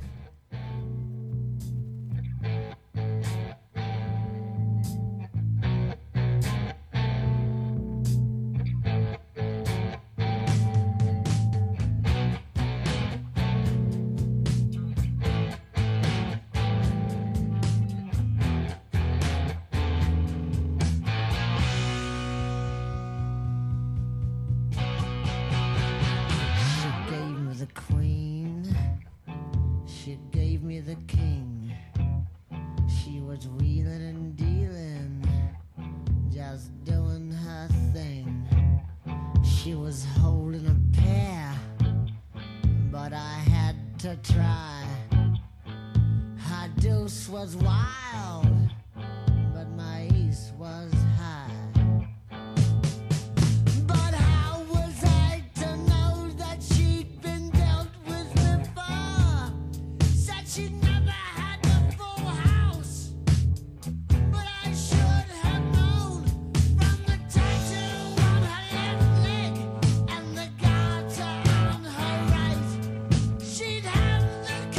She gave me the queen. She gave me the king. She was wheeling and dealing, just doing her thing. She was holding a pair, but I had to try. Her deuce was wild, but my ace was high. But how was I to know that she'd been dealt with before? Said she'd never had the full house, but I should have known from the tattoo on her left leg and the garter on her right. She'd have the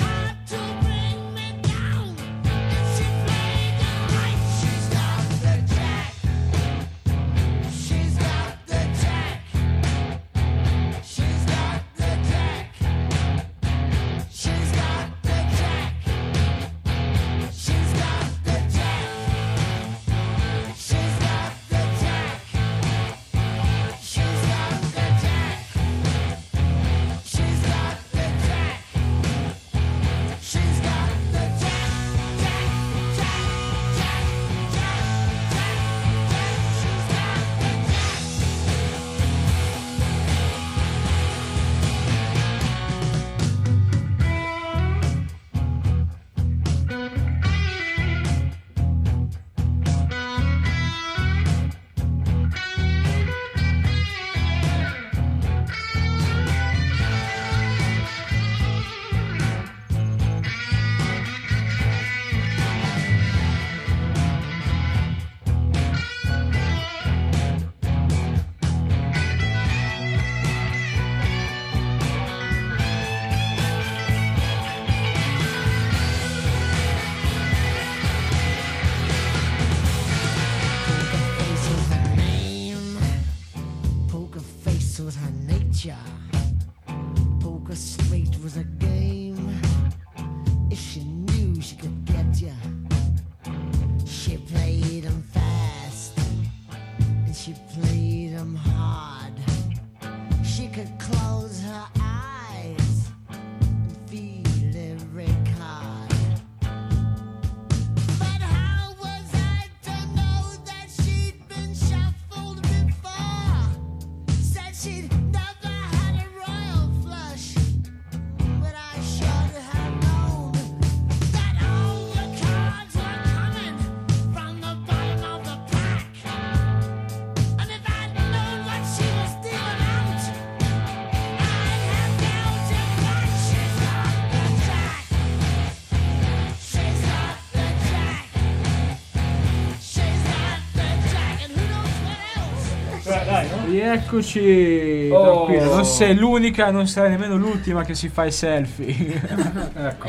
vai, no? Rieccoci. Oh. Tranquillo, non sei l'unica, non sarai nemmeno l'ultima che si fa i selfie. Ecco.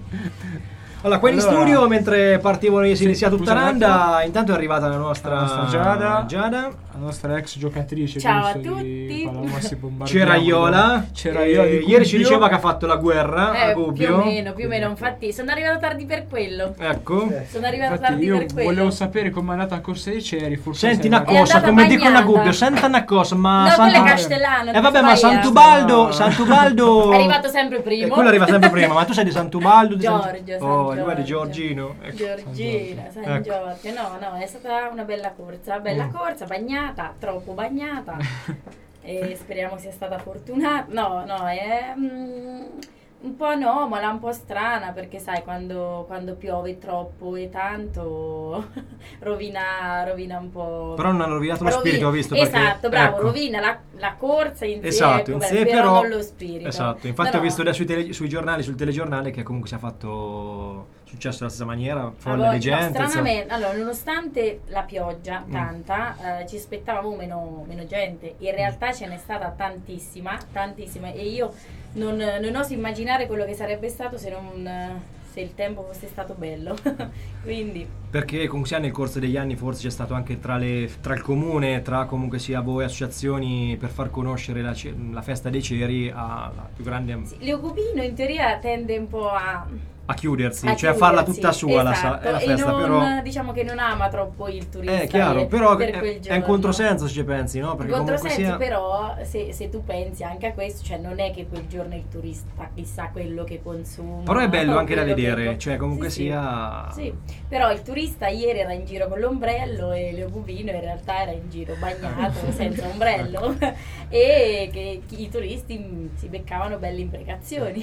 Allora, qua in studio, mentre partivano si inizia tutta scusa, l'anda, intanto è arrivata la nostra Giada. Giada. La nostra ex giocatrice Ciao a giusto, di tutti. Palamossi Bombardiamo. C'era Iola. C'era Iola di Ieri ci Gubbio. diceva che ha fatto la guerra a Gubbio. Più o meno, infatti sono arrivata tardi per quello. Ecco. Sono arrivata Infatti tardi io per quello. volevo sapere com'è andata a Corsa dei Ceri. Forse Senti sei una andata- cosa, andata come dicono a bagnata. Gubbio, senta una cosa, ma No, quello è Castellano, ti vabbè, ma sbagliato. Santubaldo, Santubaldo È arrivato sempre primo. quello arriva sempre prima, ma tu sei di Santubaldo, di Giorgio, San... San Oh, lui è di Giorgio. Giorgino. Ecco. Giorgina, San Ecco. Giorgio. No, è stata una bella corsa. Bella corsa, bagnata, troppo bagnata. E speriamo sia stata fortunata. No, è un po' anomala, un po' strana, perché sai, quando piove troppo e tanto rovina un po'. Però non hanno rovinato lo spirito, ho visto. Esatto, perché, bravo, ecco. rovina la corsa in sé, Esatto, in sé, però non lo spirito. Esatto, infatti No, ho visto adesso sui giornali, sul telegiornale, che comunque si è fatto successo alla stessa maniera, folle Allora, di gente. no, insomma. stranamente, allora, nonostante la pioggia tanta, ci aspettavamo meno gente. In realtà ce n'è stata tantissima, e io non oso immaginare quello che sarebbe stato se il tempo fosse stato bello. Quindi Perché comunque sia nel corso degli anni forse c'è stato anche tra il comune, tra comunque sia voi associazioni, per far conoscere la festa dei ceri alla più grande, sì, Leocupino in teoria tende un po' a chiudersi, a cioè a farla chiudersi, tutta sua esatto, la festa, e non, però diciamo che non ama troppo il turista. è chiaro, però per è quel un giorno. controsenso se ci pensi, no? Perché In comunque controsenso, sia però se tu pensi anche a questo, cioè non è che quel giorno il turista chissà quello che consuma. però è bello o anche da quello che vedere, cioè comunque sì, sia sì, però il turista ieri era in giro con l'ombrello e Leocupino in realtà era in giro bagnato senza ombrello e che i turisti si beccavano belle imprecazioni.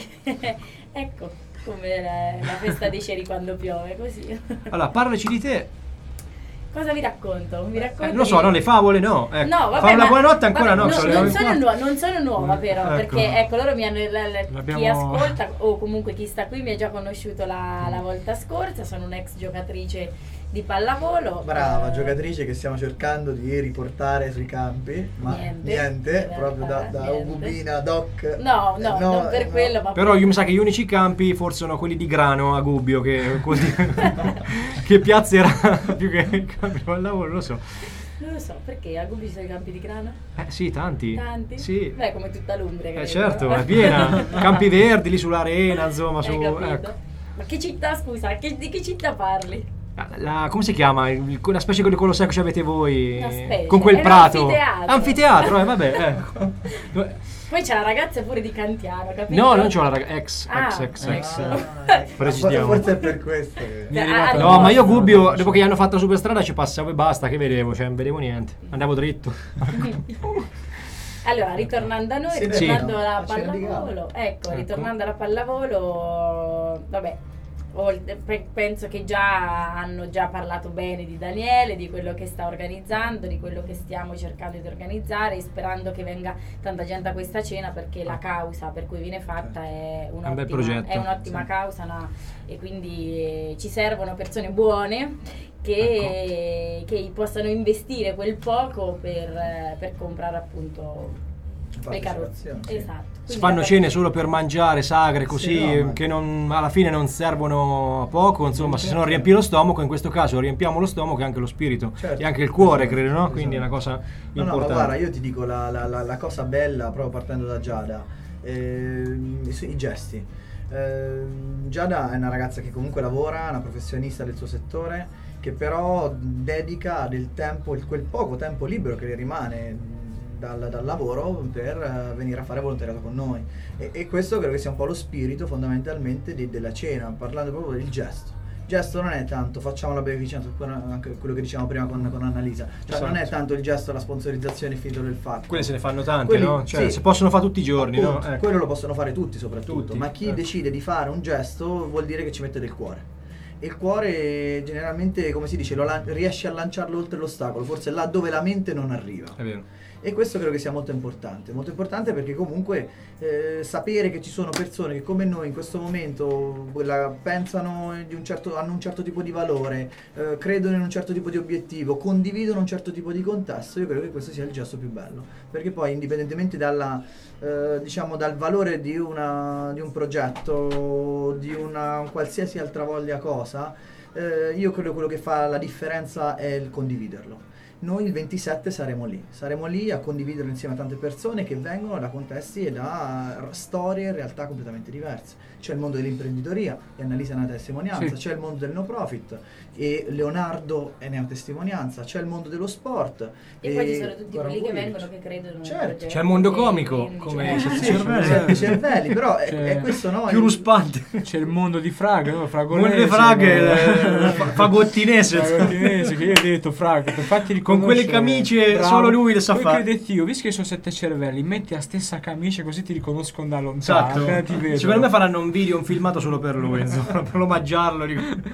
Ecco come la festa dei ceri quando piove, così. Allora, parlaci di te. Cosa vi racconto? Mi racconto Non so, no, le favole no. Ecco. No, vabbè, Fare una ma- buonanotte ancora vabbè, no. sono le non, 9:15. non sono nuova però, Ecco. perché ecco, loro mi hanno chi L'abbiamo- ascolta o comunque chi sta qui mi ha già conosciuto la volta scorsa, sono un'ex giocatrice di pallavolo. Brava, eh, giocatrice che stiamo cercando di riportare sui campi, ma Niente, in proprio da realtà, niente. Ugubina, Doc. No, non per quello, ma Però io mi sa che gli unici campi forse sono quelli di grano a Gubbio, che così che piazzerà più che i campi di pallavolo, non lo so. non lo so, perché a Gubbio ci sono i campi di grano? Sì, tanti. Tanti? Sì. Beh, come tutta l'Umbria, credo. Certo, è piena. Campi verdi lì sull'arena, insomma, su Hai capito? ecco. Ma che città, scusa, di che città parli? Come si chiama? La specie di quello secco che avete voi? Una specie. Con quel È un prato. anfiteatro. Anfiteatro, vabbè, ecco. Poi c'è la ragazza pure di Cantiano, capito? No, non c'ho la ragazza. Ex. ecco. Precisiamo. Forse è per questo che... Mi è arrivata- No, ma io a Gubbio, dopo che gli hanno fatto la superstrada, ci passavo e basta, che vedevo, cioè non vedevo niente. Andavo dritto. Allora, ritornando a noi, Sì, ritornando sì. alla Accende di pallavolo, ecco, ritornando alla pallavolo, vabbè, penso che hanno già parlato bene di Daniele, di quello che sta organizzando, di quello che stiamo cercando di organizzare, sperando che venga tanta gente a questa cena, perché la causa per cui viene fatta è un bel progetto. è un'ottima causa, no? E quindi ci servono persone buone che possano investire quel poco per comprare appunto le carrozze. Partecipazione, sì. Esatto. Si Quindi fanno la cene solo per mangiare, sagre, così, Sì, no, ma- che alla fine non servono a poco, insomma, se non riempì lo stomaco, in questo caso riempiamo lo stomaco e anche lo spirito, Certo. e anche il cuore, Esatto, credo, no? esatto. Quindi è una cosa No, ma importante. guarda, io ti dico la cosa bella, proprio partendo da Giada, i gesti. Giada è una ragazza che comunque lavora, una professionista del suo settore, che però dedica del tempo, quel poco tempo libero che le rimane dal lavoro per venire a fare volontariato con noi. E questo credo che sia un po' lo spirito fondamentalmente della cena, parlando proprio del gesto. Il gesto non è tanto facciamo la beneficenza, anche quello che dicevamo prima con Annalisa, cioè non è Esatto. tanto il gesto, la sponsorizzazione, il finito del fatto. Quelle se ne fanno tante, Quelli- no? Cioè, sì. si possono fare tutti i giorni, no? Appunto, Ecco. quello lo possono fare tutti soprattutto, Tutti, ma chi ecco. decide di fare un gesto vuol dire che ci mette del cuore. e il cuore generalmente, come si dice, riesce a lanciarlo oltre l'ostacolo, forse là dove la mente non arriva. È vero. E questo credo che sia molto importante perché comunque sapere che ci sono persone che come noi in questo momento pensano hanno un certo tipo di valore, credono in un certo tipo di obiettivo, condividono un certo tipo di contesto, io credo che questo sia il gesto più bello, perché poi indipendentemente dal valore di un progetto, di una qualsiasi altra voglia cosa, io credo quello che fa la differenza è il condividerlo. Noi il 27 saremo lì a condividerlo insieme a tante persone che vengono da contesti e da storie e realtà completamente diverse. C'è il mondo dell'imprenditoria e Annalisa è una testimonianza, c'è il mondo del no profit e Leonardo è una testimonianza, c'è il mondo dello sport. E poi ci sono tutti quelli che vengono che credono nel progetto. C'è il mondo comico, e come Sette cervelli, però è questo no? più ruspante. C'è il mondo di Frag, no? Il Fragolese, mondo di Frag, fagottinese. Fagottinese, che io ho detto Frag, per farti Con quelle camicie solo lui le sa Poi fare. credete io, visto che sono 7 cervelli, metti la stessa camicia così ti riconoscono da lontano. Esatto. appena ti vedono. Secondo me faranno un video, un filmato solo per lui, insomma, per omaggiarlo.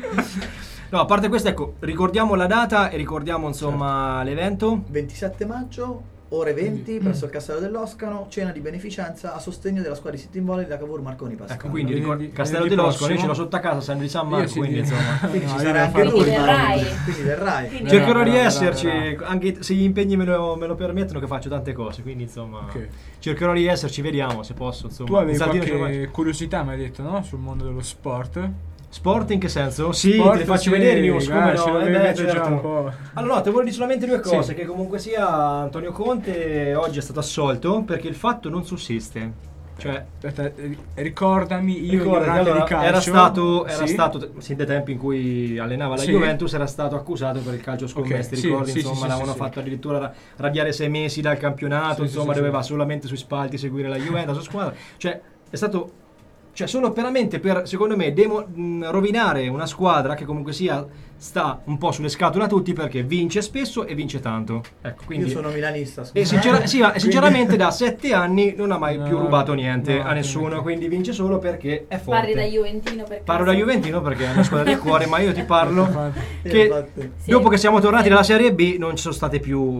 No, a parte questo, ecco, ricordiamo la data e ricordiamo insomma l'evento. 27 maggio, ore 20, presso il Castello dell'Oscano, cena di beneficenza a sostegno della squadra di sitting volley da Cavour Marconi Pascal. Ecco, quindi Venerdì Castello dell'Oscano, io prossimo. ce l'ho sotto a casa, San di San Marco, Io sì, quindi dico. insomma. Quindi ci No, sarà io anche Quindi lui, verrai. quindi verrai. Quindi Cercherò di Verrà, esserci, verrà. anche se gli impegni me lo permettono, che faccio tante cose, quindi insomma Ok. cercherò di esserci, vediamo se posso, insomma. Tu avevi Un saltino ce lo qualche faccio. curiosità, mi hai detto, no? Sul mondo dello sport. Sport in che senso? Sì, Sport, te le faccio sì, vedere news, come ce no? l'avevi detto già certo. un po'. Allora, no, te voglio dire solamente due cose, Sì. che comunque sia Antonio Conte oggi è stato assolto perché il fatto non sussiste. Cioè, Aspetta, ricordami, io ricordati, ignorante allora, di calcio. era Sì? stato sì, dai tempi in cui allenava la Sì. Juventus, era stato accusato per il calcio scommesse, Ok, sì, ricordi? sì, Insomma, sì, l'avevano sì, fatto sì. addirittura arrabbiare 6 mesi dal campionato, Sì, sì, insomma, sì, doveva sì. solamente sui spalti seguire la Juventus, la sua squadra. Cioè, è stato solo veramente per, secondo me, rovinare una squadra che comunque sia sta un po' sulle scatole a tutti perché vince spesso e vince tanto. Ecco, quindi Io sono milanista, e scusa. sinceramente da 7 anni non ha mai No, più rubato niente no, a nessuno, neanche. quindi vince solo perché è forte. Parli da Juventino per Parlo caso? da Juventino perché è una squadra del cuore, ma io ti parlo che Infatti. Sì. dopo che siamo tornati dalla Serie B non ci sono state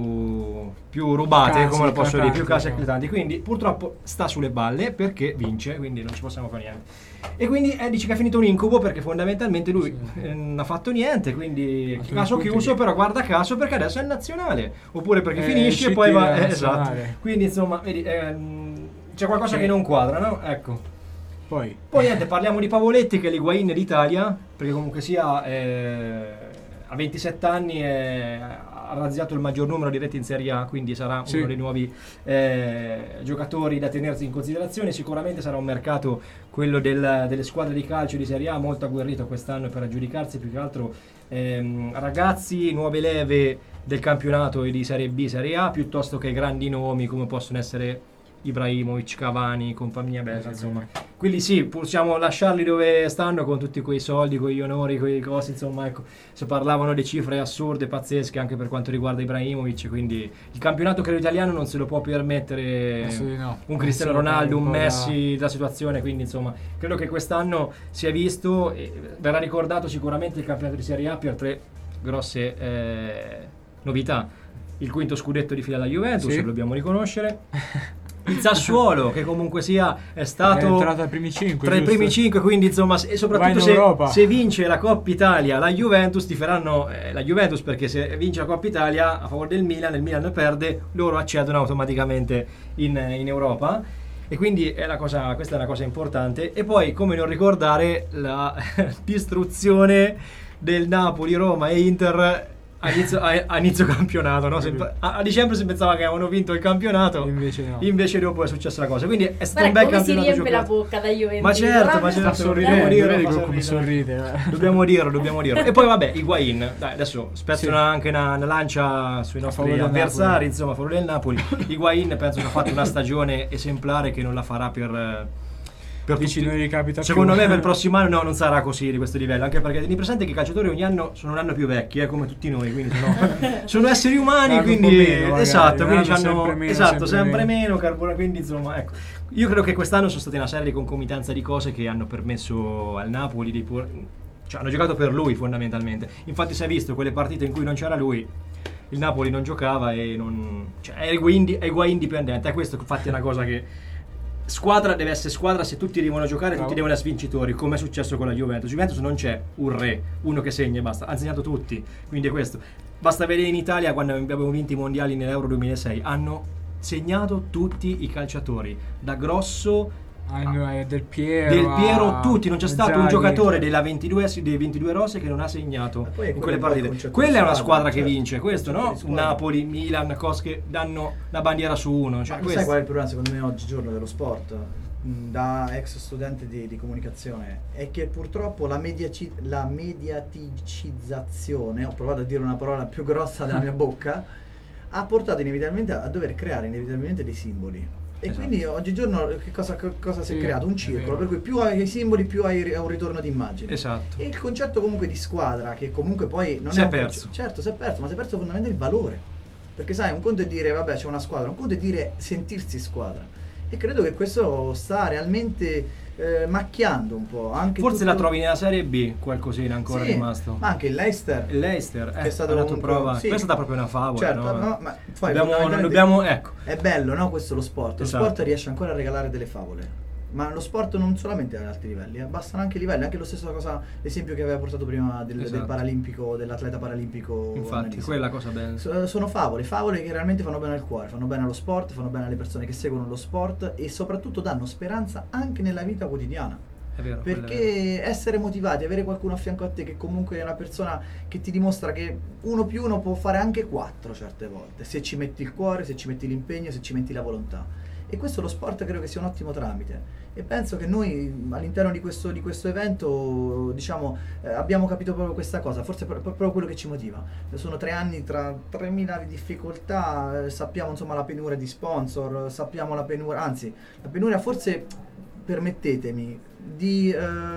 più rubate, Casi come lo posso dire, più eclatanti, casi no. eclatanti. Quindi purtroppo sta sulle balle perché vince, quindi non ci possiamo fare niente. E quindi dice che è finito un incubo perché fondamentalmente lui non ha fatto niente, quindi Altri caso punti. chiuso, però guarda caso perché adesso è in nazionale, oppure perché finisce e City poi va è esatto. nazionale. Quindi insomma, vedi, c'è qualcosa Sì. che non quadra, no? Ecco. Poi, Poi niente, parliamo di Pavoletti che è l'Higuain d'Italia, perché comunque sia a 27 anni ha razziato il maggior numero di reti in Serie A, quindi sarà Sì. uno dei nuovi giocatori da tenersi in considerazione. Sicuramente sarà un mercato, quello delle squadre di calcio di Serie A, molto agguerrito quest'anno per aggiudicarsi più che altro ragazzi, nuove leve del campionato e di Serie B, Serie A, piuttosto che grandi nomi come possono essere Ibrahimovic, Cavani, compagnia bella, insomma. Quelli sì, possiamo lasciarli dove stanno con tutti quei soldi, quegli onori, quei cosi, insomma, ecco. Se parlavano di cifre assurde, pazzesche anche per quanto riguarda Ibrahimovic, quindi il campionato credo italiano non se lo può permettere Adesso di no. un Cristiano Non se lo Ronaldo, un può Messi da situazione, quindi insomma, credo che quest'anno si è visto e verrà ricordato sicuramente il campionato di Serie A per 3 grosse novità. Il quinto scudetto di fila alla Juventus, Sì. lo dobbiamo riconoscere. Il Sassuolo, che comunque sia è stato È entrato ai primi 5. tra i primi 5, quindi insomma, e Vai soprattutto in Europa. se vince la Coppa Italia la Juventus, ti faranno la Juventus, perché se vince la Coppa Italia a favore del Milan, il Milan perde, loro accedono automaticamente in Europa. E quindi questa è una cosa importante. E poi, come non ricordare la distruzione del Napoli, Roma e Inter a inizio campionato, no? A dicembre si pensava che avevano vinto il campionato, Invece no. invece dopo è successa la cosa. Quindi è stato Guarda un bel come si campionato riempie la giocato. bocca da Juventino. Ma certo, Vabbè. Sta sorridendo, Dobbiamo vedi fa come sorridere. sorride. Dobbiamo dirlo. E poi vabbè, Higuain, dai, adesso spezzo Sì. anche una lancia sui nostri favore del avversari, Napoli. insomma, a favore del Napoli. Higuain penso che ha fatto una stagione esemplare che non la farà per Dici tutti. non ricapita Secondo più. me per il prossimo anno no, non sarà così di questo livello, anche perché tieni presente che i calciatori ogni anno sono un anno più vecchi, come tutti noi, quindi sono esseri umani, Vanno un quindi po' meno, magari, esatto, quindi vanno c'hanno sempre meno, esatto, sempre sempre meno carbone, quindi insomma, ecco. Io credo che quest'anno sono state una serie di concomitanze di cose che hanno permesso al Napoli di Cioè hanno giocato per lui fondamentalmente. Infatti si è visto quelle partite in cui non c'era lui, il Napoli non giocava e non... Cioè è guai indipendente. E questo infatti è una cosa che... Squadra deve essere squadra se tutti devono giocare, tutti devono essere vincitori, come è successo con la Juventus. Juventus non c'è un re, uno che segna e basta, ha segnato tutti, quindi è questo. Basta vedere in Italia quando abbiamo vinto i mondiali nell'Euro 2006, hanno segnato tutti i calciatori, da Grosso Del Piero, tutti, non c'è stato un giocatore dei 22 rose che non ha segnato poi è in quelle quello il partite. concetto Quella di è una squadra, squadra che certo. vince, questo no? Squadra. Napoli, Milan, cose che danno la bandiera su uno, cioè Ma sai questo. qual è il problema secondo me oggigiorno dello sport? Da ex studente di comunicazione è che purtroppo la mediaticizzazione, ho provato a dire una parola più grossa della mia bocca, ha portato inevitabilmente a dover creare inevitabilmente dei simboli. E Esatto. quindi oggigiorno che cosa si è Sì, creato? Un è circolo, vero. per cui più hai i simboli più hai un ritorno di immagini. Esatto. E il concetto comunque di squadra, che comunque poi non Si è è un perso. certo, si è perso, ma si è perso fondamentalmente il valore. Perché sai, un conto è dire vabbè c'è una squadra, un conto è dire sentirsi squadra. E credo che questo sta realmente macchiando un po'. Anche Forse tutto- la trovi nella Serie B, qualcosina ancora Sì, rimasto. ma anche il Leicester. Il Leicester Che è è stato dato comunque- prova. sì. Questa è stata proprio una favola, Certo, no? no, ma poi non fondamentalmente dobbiamo, ecco. è bello, no? Questo è lo sport. Lo Esatto. sport riesce ancora a regalare delle favole. Ma lo sport non solamente ad alti livelli, bastano anche livelli, anche lo stesso cosa, l'esempio che aveva portato prima del Esatto. paralimpico, dell'atleta paralimpico. Infatti, Annalisa. quella cosa bella. Sono favole che realmente fanno bene al cuore, fanno bene allo sport, fanno bene alle persone che seguono lo sport e soprattutto danno speranza anche nella vita quotidiana. È vero. quella è vera. Perché essere motivati, avere qualcuno a fianco a te che comunque è una persona che ti dimostra che 1 più 1 può fare anche 4 certe volte, se ci metti il cuore, se ci metti l'impegno, se ci metti la volontà. E questo lo sport credo che sia un ottimo tramite. E penso che noi all'interno di questo evento diciamo abbiamo capito proprio questa cosa, forse proprio quello che ci motiva. Sono 3 anni tra 3.000 difficoltà, sappiamo insomma la penuria di sponsor, sappiamo la penuria, anzi la penuria forse, permettetemi, di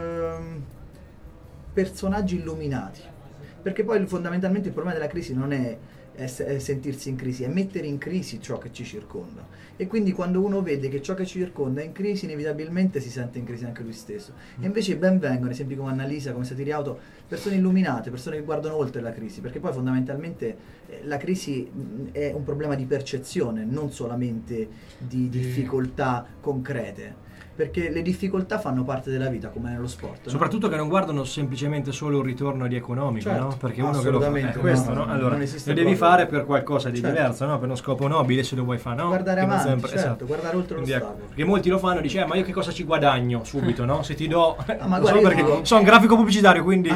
personaggi illuminati, perché poi fondamentalmente il problema della crisi non è sentirsi in crisi, è mettere in crisi ciò che ci circonda, e quindi quando uno vede che ciò che ci circonda è in crisi inevitabilmente si sente in crisi anche lui stesso. E invece ben vengono esempi come Annalisa, come Satiri Auto, persone illuminate, persone che guardano oltre la crisi, perché poi fondamentalmente la crisi è un problema di percezione, non solamente di difficoltà concrete, perché le difficoltà fanno parte della vita come nello sport, no? Soprattutto che non guardano semplicemente solo un ritorno di economico, Certo, no? Perché uno che lo fa assolutamente, è questo, no, no? Allora, non esiste lo devi proprio. fare per qualcosa di Certo. diverso, no? Per uno scopo nobile, se lo vuoi fare, no? Guardare Che non avanti, sempre- certo, esatto. guardare oltre Quindi ecco, l'ostacolo. perché molti lo fanno, dice, ma io che cosa ci guadagno subito, no? Se ti do... ma non so guarda, io perché dico- sono un grafico pubblicitario, quindi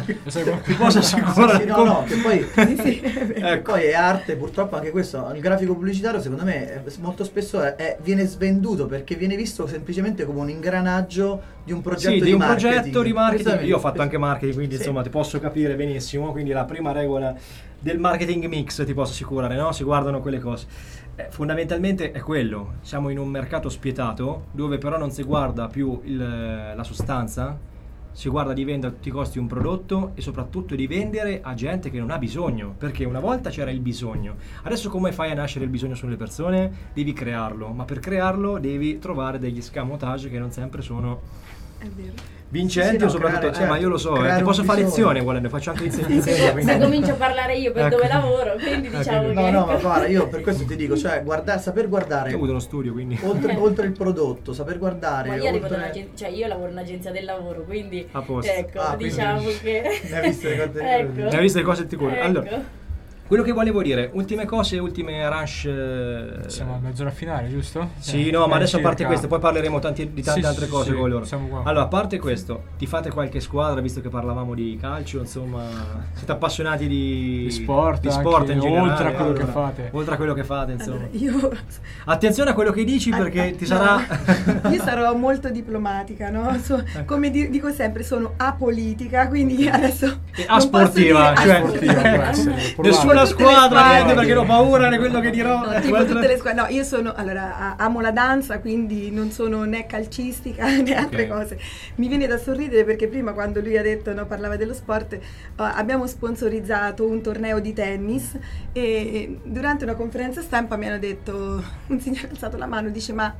ti posso assicurare... Sì, no, no, che poi, Ecco. poi è arte, purtroppo anche questo, il grafico pubblicitario secondo me molto spesso viene svenduto perché viene visto semplicemente come un ingranaggio di un progetto Sì, di di un marketing. progetto di marketing. Esattamente. Io ho fatto anche marketing, quindi Sì. insomma ti posso capire benissimo. Quindi la prima regola del marketing mix, ti posso assicurare, no? Si guardano quelle cose. Fondamentalmente è quello. Siamo in un mercato spietato dove però non si guarda più la sostanza, si guarda di vendere a tutti i costi un prodotto e soprattutto di vendere a gente che non ha bisogno, perché una volta c'era il bisogno. Adesso come fai a nascere il bisogno sulle persone? Devi crearlo, ma per crearlo devi trovare degli escamotage che non sempre sono È vero. vincenti, Sì, no, o soprattutto creare, certo, ma io lo so, creare ti posso un fare bisogno. lezione volendo, faccio anche lezioni Se comincio a parlare io per Ecco. dove lavoro, quindi diciamo che... No, no, ma guarda, io per questo ti dico, cioè saper guardare Io ho avuto uno studio, quindi oltre il prodotto, saper guardare Ma io arrivo da oltre... un'agenzia, cioè io lavoro in un'agenzia del lavoro, quindi A posto. ecco, Ah, quindi diciamo che... ne hai viste le cose- ecco. ne hai viste le cose sicure. Ecco. Allora, quello che volevo dire, ultime cose, ultime rush. Siamo a mezz'ora finale, giusto? Sì, no, ma adesso a parte circa. questo, poi parleremo di tante Sì, altre sì, cose sì, con loro. siamo qua. Allora, a parte questo, ti fate qualche squadra, visto che parlavamo di calcio, insomma, siete appappassionati di Di sport, in anche, generale, oltre a quello che allora, fate. Oltre a quello che fate, insomma. Allora, io, Attenzione a quello che dici perché ti sarà... io sarò molto diplomatica, no? Come dico sempre, sono apolitica, quindi adesso E non posso asportiva, dire- cioè- Sportiva, può essere, Nessuna probabile. squadra, squadre. niente, perché ho paura di quello che dirò. No, tipo tutte le squadre. No, io sono, allora, amo la danza, quindi non sono né calcistica né altre Ok. cose. Mi viene da sorridere perché prima quando lui ha detto, no, parlava dello sport, abbiamo sponsorizzato un torneo di tennis e durante una conferenza stampa mi hanno detto, un signore ha alzato la mano, dice ma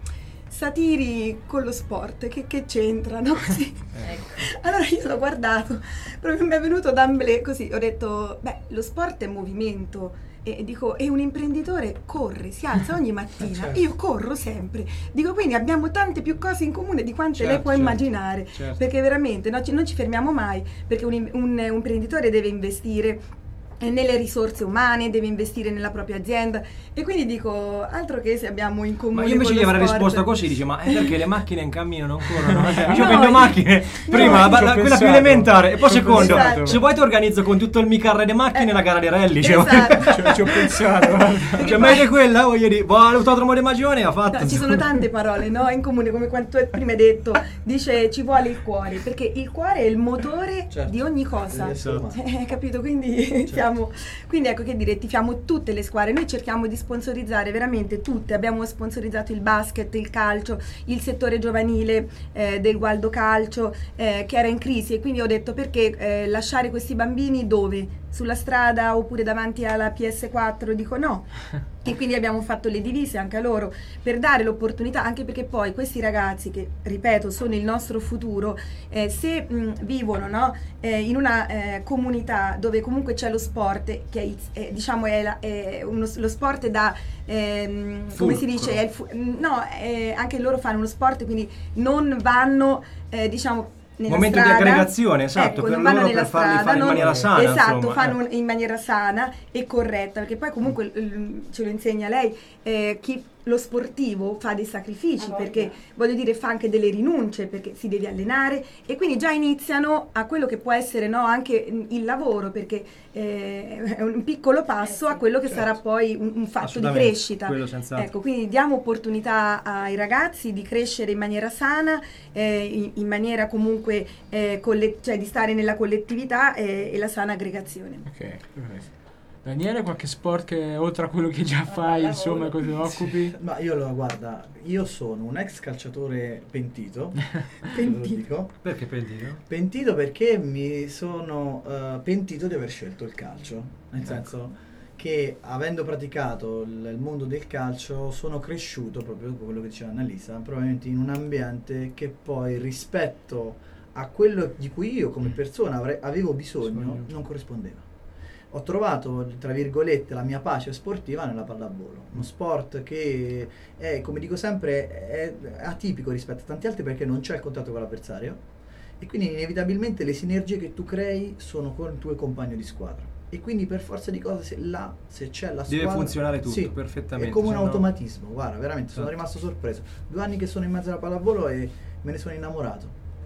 satiri con lo sport, che c'entrano così. Ecco. Allora io l'ho guardato, proprio mi è venuto d'amblè così, ho detto, beh, lo sport è movimento. E dico, e un imprenditore corre, si alza ogni mattina, Certo. io corro sempre. Dico, quindi abbiamo tante più cose in comune di quante lei Certo, può certo, immaginare. certo. Perché veramente non ci fermiamo mai, perché un imprenditore deve investire nelle risorse umane, deve investire nella propria azienda, e quindi dico, altro che se abbiamo in comune. Ma io invece con gli lo avrei sport. risposto così, dice, ma è perché le macchine in cammino non corrono? Io No, prendo macchine, prima ci ho quella più pensato. elementare, e poi Ci ho secondo, pensato. se vuoi ti organizzo con tutto il mio carro di macchine una gara di rally, cioè, Esatto. Ci ho pensato, guarda. cioè meglio quella, voglio dire, l'autodromo di Magione ha fatto. No, ci sono tante parole, no, in comune, come quanto hai prima hai detto. Dice ci vuole il cuore, perché il cuore è il motore Certo. di ogni cosa. Dell'essere umano. Capito? Quindi quindi ecco, che dire, tifiamo tutte le squadre. Noi cerchiamo di sponsorizzare veramente tutte. Abbiamo sponsorizzato il basket, il calcio, il settore giovanile del Gualdo Calcio, che era in crisi, e quindi ho detto, perché lasciare questi bambini dove? Sulla strada oppure davanti alla PS4? Dico no. E quindi abbiamo fatto le divise anche a loro, per dare l'opportunità, anche perché poi questi ragazzi, che ripeto sono il nostro futuro, se vivono, no, in una comunità dove comunque c'è lo sport, che diciamo lo sport da come si dice, è anche loro fanno uno sport, quindi non vanno diciamo nella Momento di strada. aggregazione, esatto, Ecco, per non vanno loro, nella per farli strada, fare in non- maniera sana, esatto, insomma, fanno in maniera sana e corretta, perché poi comunque ce lo insegna lei, lo sportivo fa dei sacrifici, Ah, perché voglia. voglio dire fa anche delle rinunce, perché si deve allenare, e quindi già iniziano a quello che può essere, no, anche il lavoro, perché è un piccolo passo sì, a quello che sarà poi un fatto di Assolutamente, crescita. quello senz'altro. Ecco, quindi diamo opportunità ai ragazzi di crescere in maniera sana, in maniera comunque cioè di stare nella collettività e la sana aggregazione. Ok, perfetto. Daniele, qualche sport che oltre a quello che già fai, insomma, cosa ti occupi? Ma guarda, io sono un ex calciatore pentito, te lo dico. Perché pentito? Pentito perché mi sono pentito di aver scelto il calcio, nel senso che avendo praticato il mondo del calcio sono cresciuto, proprio quello che diceva Annalisa, probabilmente in un ambiente che poi rispetto a quello di cui io come persona avevo bisogno non corrispondeva. Ho trovato, tra virgolette, la mia pace sportiva nella pallavolo, uno sport che è, come dico sempre, è atipico rispetto a tanti altri perché non c'è il contatto con l'avversario, e quindi inevitabilmente le sinergie che tu crei sono con il tuo compagno di squadra, e quindi per forza di cose se c'è la squadra Deve funzionare tutto sì, perfettamente, è come un se no- automatismo. Guarda, veramente sono Certo. rimasto sorpreso. 2 anni che sono in mezzo alla pallavolo e me ne sono innamorato.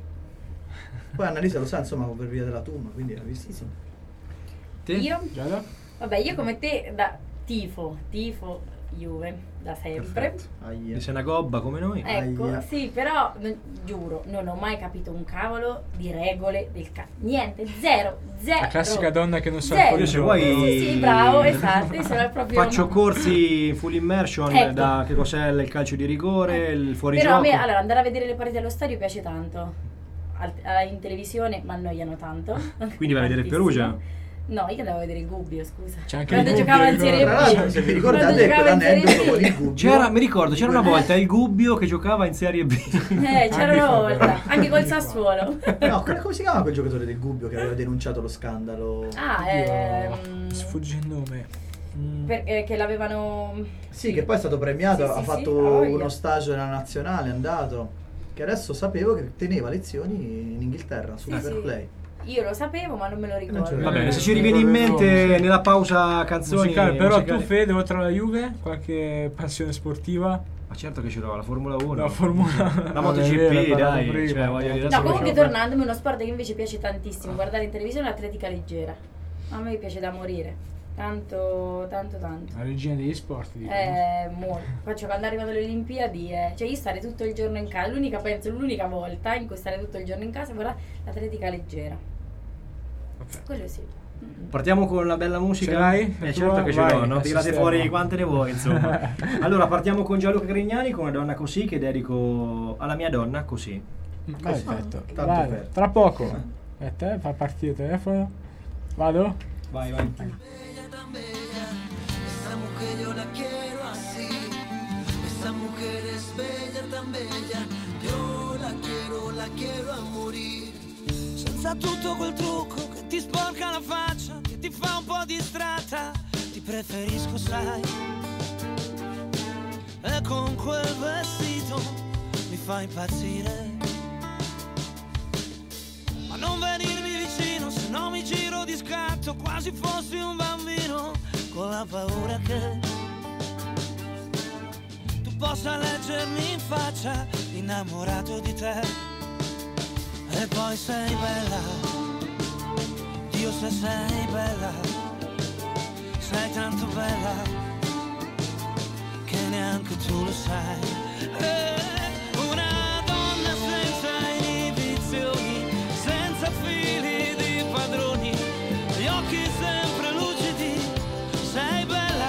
Poi Annalisa lo sa, insomma, per via della Tum, quindi l'ha visto. insomma. Te? Io? Giada? Vabbè, io come te da tifo Juve da sempre. Perfetto. Aia. Sei una gobba come noi? Ecco, Aia. sì, però giuro, non ho mai capito un cavolo di regole del calcio. Niente, zero. La classica donna che non sa Zero. il Io se fuorigioco. vuoi Sì, bravo, esatto, io sono proprio faccio corsi full immersion, Ecco. da che cos'è il calcio di rigore, il Però fuorigioco. a me allora andare a vedere le partite allo stadio piace tanto. In televisione mi annoiano tanto. Quindi vai a vedere il Tantissimo. Perugia? No, io andavo a vedere il Gubbio, scusa. C'è anche Quando il Gubbio, giocava in Serie Tra l'altro, B. se vi Quando ricordate giocava in Serie quell'aneddoto B. con il Gubbio, Mi ricordo, c'era una volta il Gubbio che giocava in Serie B. C'era Anche una fa, volta, però. anche col Sassuolo. no, come si chiama quel giocatore del Gubbio che aveva denunciato lo scandalo? Sfugge il nome. Che l'avevano. Sì, che poi è stato premiato, Sì, ha sì, fatto sì, ha voglia. uno stage nella nazionale, è andato. Che adesso sapevo che teneva lezioni in Inghilterra, su Sì, Fairplay. Io lo sapevo, ma non me lo ricordo. Va bene, se ci riviene in mente nella pausa canzoni musicale. Però musicali. tu, Fede, oltre alla Juve, qualche passione sportiva? Ma certo che ce l'ho, la Formula 1. La Formula La Vabbè, è MotoGP, vero, dai, prima. cioè, voglio dire, No, adesso comunque facciamo- tornandomi, uno sport che invece piace tantissimo guardare in televisione è l'atletica leggera. A me piace da morire. Tanto. La regina degli sport, dico. Molto. Faccio quando arrivano le Olimpiadi, cioè io stare tutto il giorno in casa, l'unica volta in cui stare tutto il giorno in casa è guardare l'atletica leggera. Quello sì. Partiamo con una bella musica. Ce l'hai? Certo che ce Vai, l'ho, no? Tirate sistema. fuori quante ne vuoi, insomma. Allora, partiamo con Gianluca Grignani con Una donna così, che dedico alla mia donna così. Perfetto. tanto Vai, per. tra poco. E te, fa partire il telefono. Vado? Vai, vai. Esta mujer yo la quiero así. Esa mujer es bella, tan bella, yo la quiero a morir. Senza tutto quel trucco che ti sporca la faccia, che ti fa un po' distratta, ti preferisco, sai. E con quel vestito mi fa impazzire. Ma non venirmi vicino, se no mi giro di scatto, quasi fossi un bambino, con la paura che tu possa leggermi in faccia, innamorato di te. E poi sei bella, Dio se sei bella, sei tanto bella che neanche tu lo sai. Una donna senza inibizioni, senza fili di padroni, gli occhi sempre lucidi, sei bella,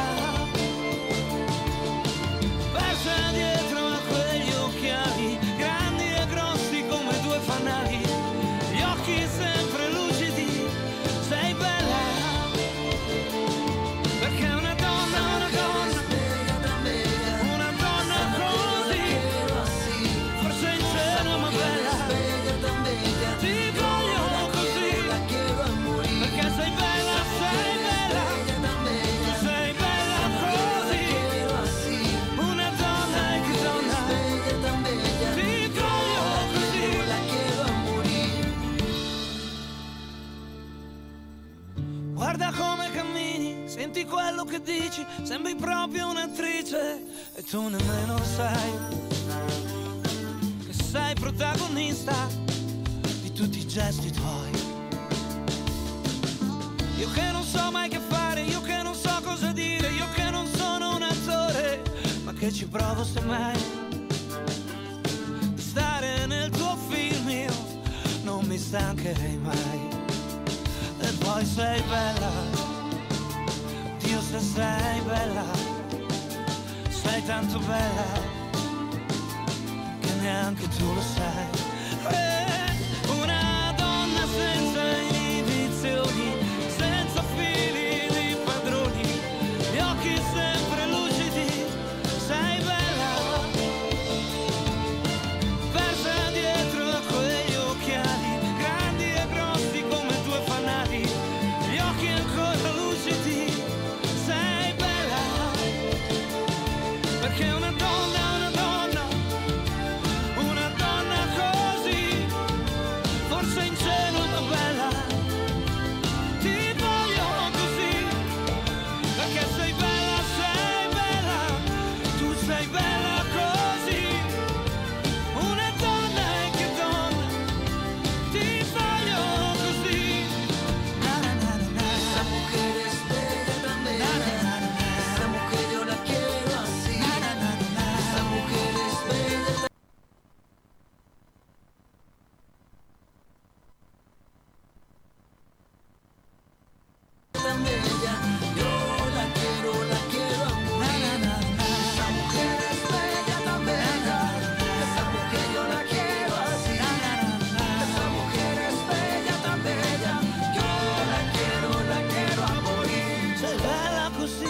persa dietro a quegli occhiali, grandi e grossi come due fanali, gli occhi sempre lucidi, sei bella, perché una donna, una donna così, forse ingenua ma bella, ti voglio così, perché sei bella, sei bella, sei bella così, una donna e che donna, ti voglio così, guarda come cammini, senti quello che dici, sembri proprio un'attrice e tu nemmeno lo sai, che sei protagonista di tutti i gesti tuoi. Io che non so mai che fare, io che non so cosa dire, io che non sono un attore, ma che ci provo semmai di stare nel tuo film, io non mi stancherei mai. E poi sei bella, Dio se sei bella, sei tanto bella che neanche tu lo sai. Una donna senza inibizioni, senza fili di padroni, gli occhi sempre lucidi, sei bella, persa dietro a quegli occhiali, grandi e grossi come due fanali, gli occhi ancora lucidi, sei bella, perché una donna così, forse ingenua ma bella, ti voglio così, perché sei bella, tu sei bella così, una donna e che donna, ti voglio così. Esa mujer es bella, tan bella, esa mujer yo la quiero así. Esa mujer es bella, tan bella, yo la quiero a morir. Esa mujer es bella, tan bella, esa mujer yo la quiero así. Esa mujer es bella, tan bella, yo la quiero a morir. Sei bella così.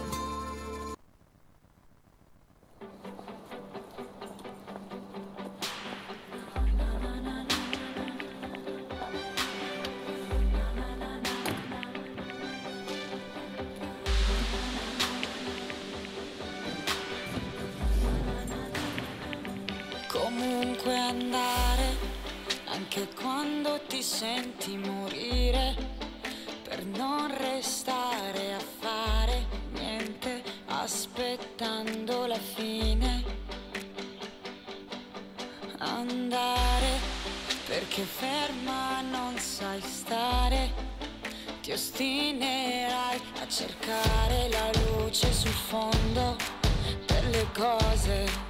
Comunque andare, anche quando ti senti morire, per non restare a fare niente, aspettando la fine. Andare, perché ferma non sai stare, ti ostinerai a cercare la luce sul fondo delle cose.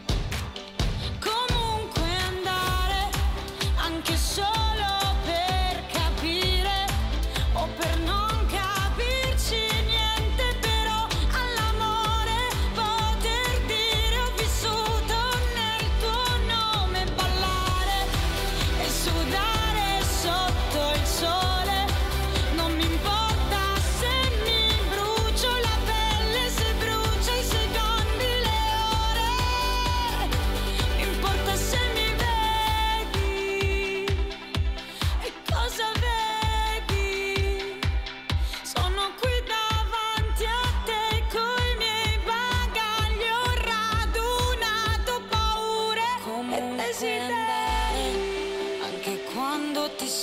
Comunque andare, anche solo per capire o per non capirci niente, però all'amore poter dire ho vissuto nel tuo nome, ballare e sudare sotto il sole, non mi importa se mi brucio la pelle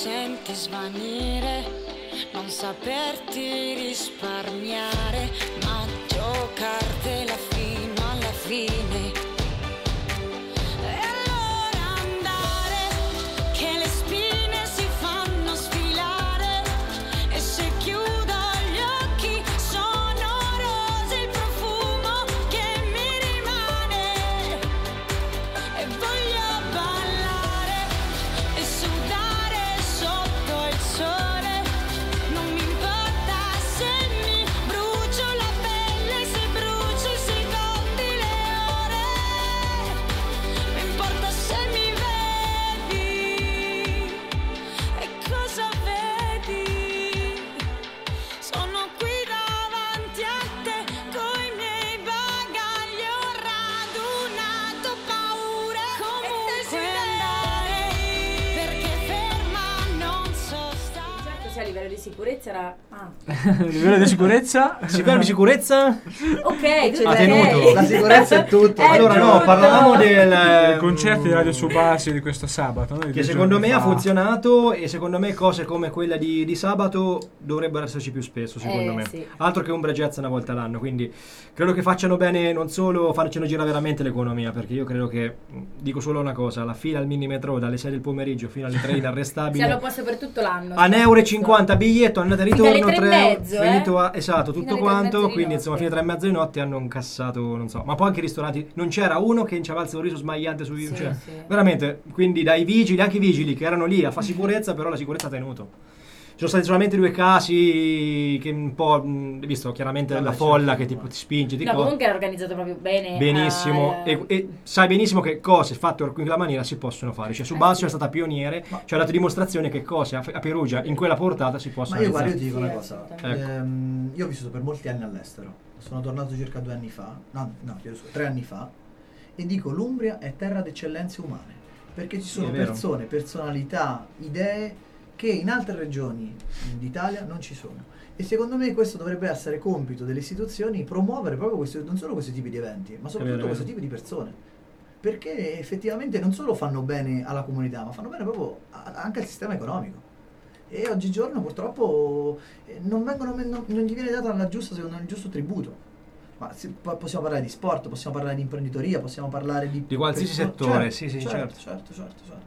senti svanire, non saperti risparmiare, ma giocartela fino alla fine. E allora andare, che le spine si fanno sfilare, e se chiudo gli occhi sono rose il profumo che mi rimane, e voglio ballare e sudare sotto il sole, non mi importa se mi brucio la pelle, se brucio i secondi, le ore, mi importa se mi vedi, e cosa vedi? Sono qui davanti a te, coi miei bagagli ho radunato paure, comunque andare, perché ferma non so stare. Certo, sì, a livello di sicurezza era... Ah, A livello di sicurezza? Si parla di sicurezza? ok, tutto Ha ok. tenuto. La sicurezza è tutto. Allora no, parlavamo Dei concerti di Radio Subasio di questo sabato, no? Di che due secondo giorni me ha fa. funzionato, e secondo me cose come quella di sabato dovrebbero esserci più spesso, secondo me. Sì. Altro che Umbra Jazz una volta l'anno, quindi credo che facciano bene non solo farcelo girare veramente l'economia, perché io credo che, dico solo una cosa, la fila al mini metro dalle 6 del pomeriggio fino alle 3 Sia inarrestabile, lo posto per tutto l'anno. a €1,50 biglietto, andata e Fino alle ritorno, 3 e 3 mezzo, finito esatto, Fino tutto alle 3 e mezzo quanto, di quindi insomma notte. fino alle 3 e mezzo di notte hanno incassato, non so, ma poi anche i ristoranti, non c'era uno che inciava il sorriso smagliante su, Sì, cioè, sì. veramente, quindi dai vigili, anche i vigili che erano lì a fare sicurezza, però la sicurezza ha tenuto. Ci sono stati solamente 2 casi che un po', visto chiaramente Vabbè, la folla certo, che ti spinge, ti No, co- comunque era organizzato proprio bene. benissimo, e sai benissimo che cose fatte in quella maniera si possono fare. Cioè Subasio è stata pioniere, ci ha dato dimostrazione che cose a Perugia in quella portata si possono Ma io guarda, io realizzare. ti dico Sì, una cosa. assolutamente. Io ho vissuto per molti anni all'estero. Sono tornato circa 2 anni fa. No, chiedo scusa, 3 anni fa. E dico, l'Umbria è terra di eccellenze umane. Perché ci sono è vero. persone, personalità, idee che in altre regioni d'Italia non ci sono. E secondo me questo dovrebbe essere compito delle istituzioni, promuovere proprio non solo questi tipi di eventi, ma soprattutto vero. questo tipo di persone. Perché effettivamente non solo fanno bene alla comunità, ma fanno bene proprio anche al sistema economico. E oggigiorno purtroppo non gli viene data secondo me, il giusto tributo. Ma possiamo parlare di sport, possiamo parlare di imprenditoria, possiamo parlare di qualsiasi persone- settore, sì, certo. certo.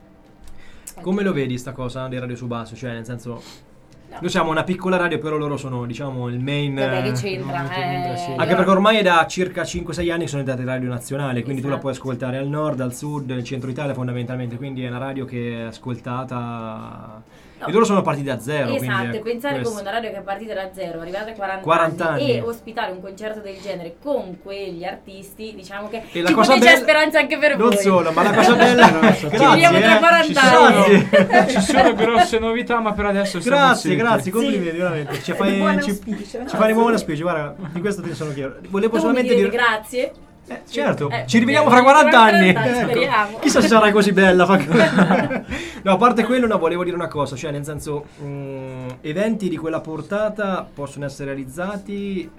Come lo vedi sta cosa di Radio Subasio? Cioè, nel senso, noi siamo una piccola radio, però loro sono, diciamo, il main. Vabbè, che c'entra? Sì. Loro- Anche perché ormai è da circa 5-6 anni che sono diventate radio nazionali, quindi tu la Esatto. puoi ascoltare al nord, al sud, nel centro Italia fondamentalmente, quindi è una radio che è ascoltata. No. E loro sono partiti da zero. Esatto, quindi e pensare questo. come una radio che è partita da zero, arrivata a 40 anni. e ospitare un concerto del genere con quegli artisti, diciamo che E la ci cosa c'è bella- speranza anche per Non voi. solo, ma la cosa bella. Ci vediamo tra 40 anni. Ci sono grosse novità, ma per adesso stiamo Grazie, zitti. grazie, complimenti, veramente. Ci fai Buon ci auspicio. fai un buon auspicio, guarda, di questo te ne sono chiaro. Volevo Tu mi solamente direte dire. grazie. Certo, Eh, ci rivediamo fra 40 anni. speriamo. Chissà se sarai così bella. No, a parte quello, no, volevo dire una cosa, cioè nel senso, eventi di quella portata possono essere realizzati,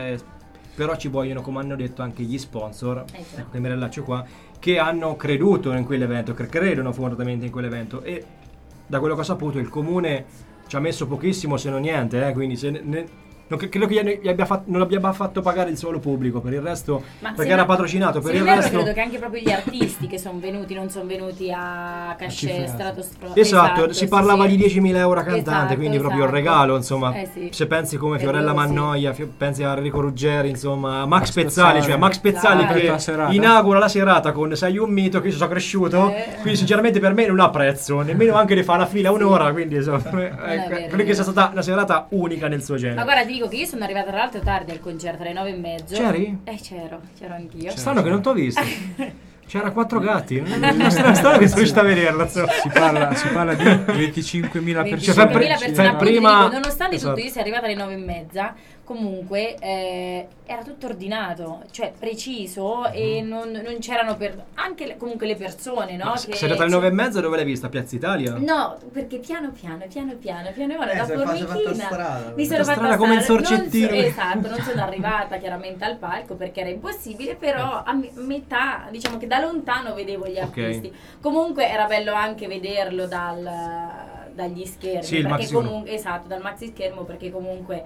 però ci vogliono, come hanno detto anche gli sponsor, certo. ecco che mi rilaccio qua, che hanno creduto in quell'evento, che credono fortemente in quell'evento, e da quello che ho saputo il comune ci ha messo pochissimo se non niente, quindi credo che non abbia fatto pagare il suolo pubblico per il resto, Ma perché se era no- patrocinato, per se il non erro, resto credo che anche proprio gli artisti che sono venuti non sono venuti a cachet cifrate. stratosferico. Esatto, si parlava di 10.000 euro a cantante, Esatto, quindi proprio il esatto. regalo, insomma. Sì. Se pensi come E Fiorella loro sì. Mannoia, pensi a Enrico Ruggeri, insomma, a Max Max Pezzali, Pezzali. cioè Max Pezzali Esatto. che La serata. inaugura la serata con Sei un mito, che io sono cresciuto, quindi sinceramente per me non ha prezzo, nemmeno anche di fare la fila un'ora, quindi insomma, vero, credo che sia stata una serata unica nel suo genere. Ma guarda, ti dico che io sono arrivata tra l'altro tardi al concerto, alle 9:30. C'eri? C'ero anch'io. Strano che non t'ho visto. C'era 4 gatti, strano che sono riuscito a vederla, insomma. Si parla di 25.000 persone. Cioè, fai 25.000 pre- persone, fai appunto, prima- ti dico, nonostante esatto. tutto, io sono arrivata alle 9:30. Comunque era tutto ordinato, cioè preciso, e non c'erano anche comunque le persone, no? Ma che sei andata alle 9:30, dove l'hai vista? Piazza Italia? No, perché piano piano da si è Formichina fatta strada. mi sono Fatta fatta strada come il strada. sorcettino. Esatto, non sono arrivata chiaramente al palco perché era impossibile, però a metà, diciamo che da lontano vedevo gli artisti. Comunque era bello anche vederlo dagli schermi, Sì, il perché maxi schermo. comunque esatto, dal maxi schermo, perché comunque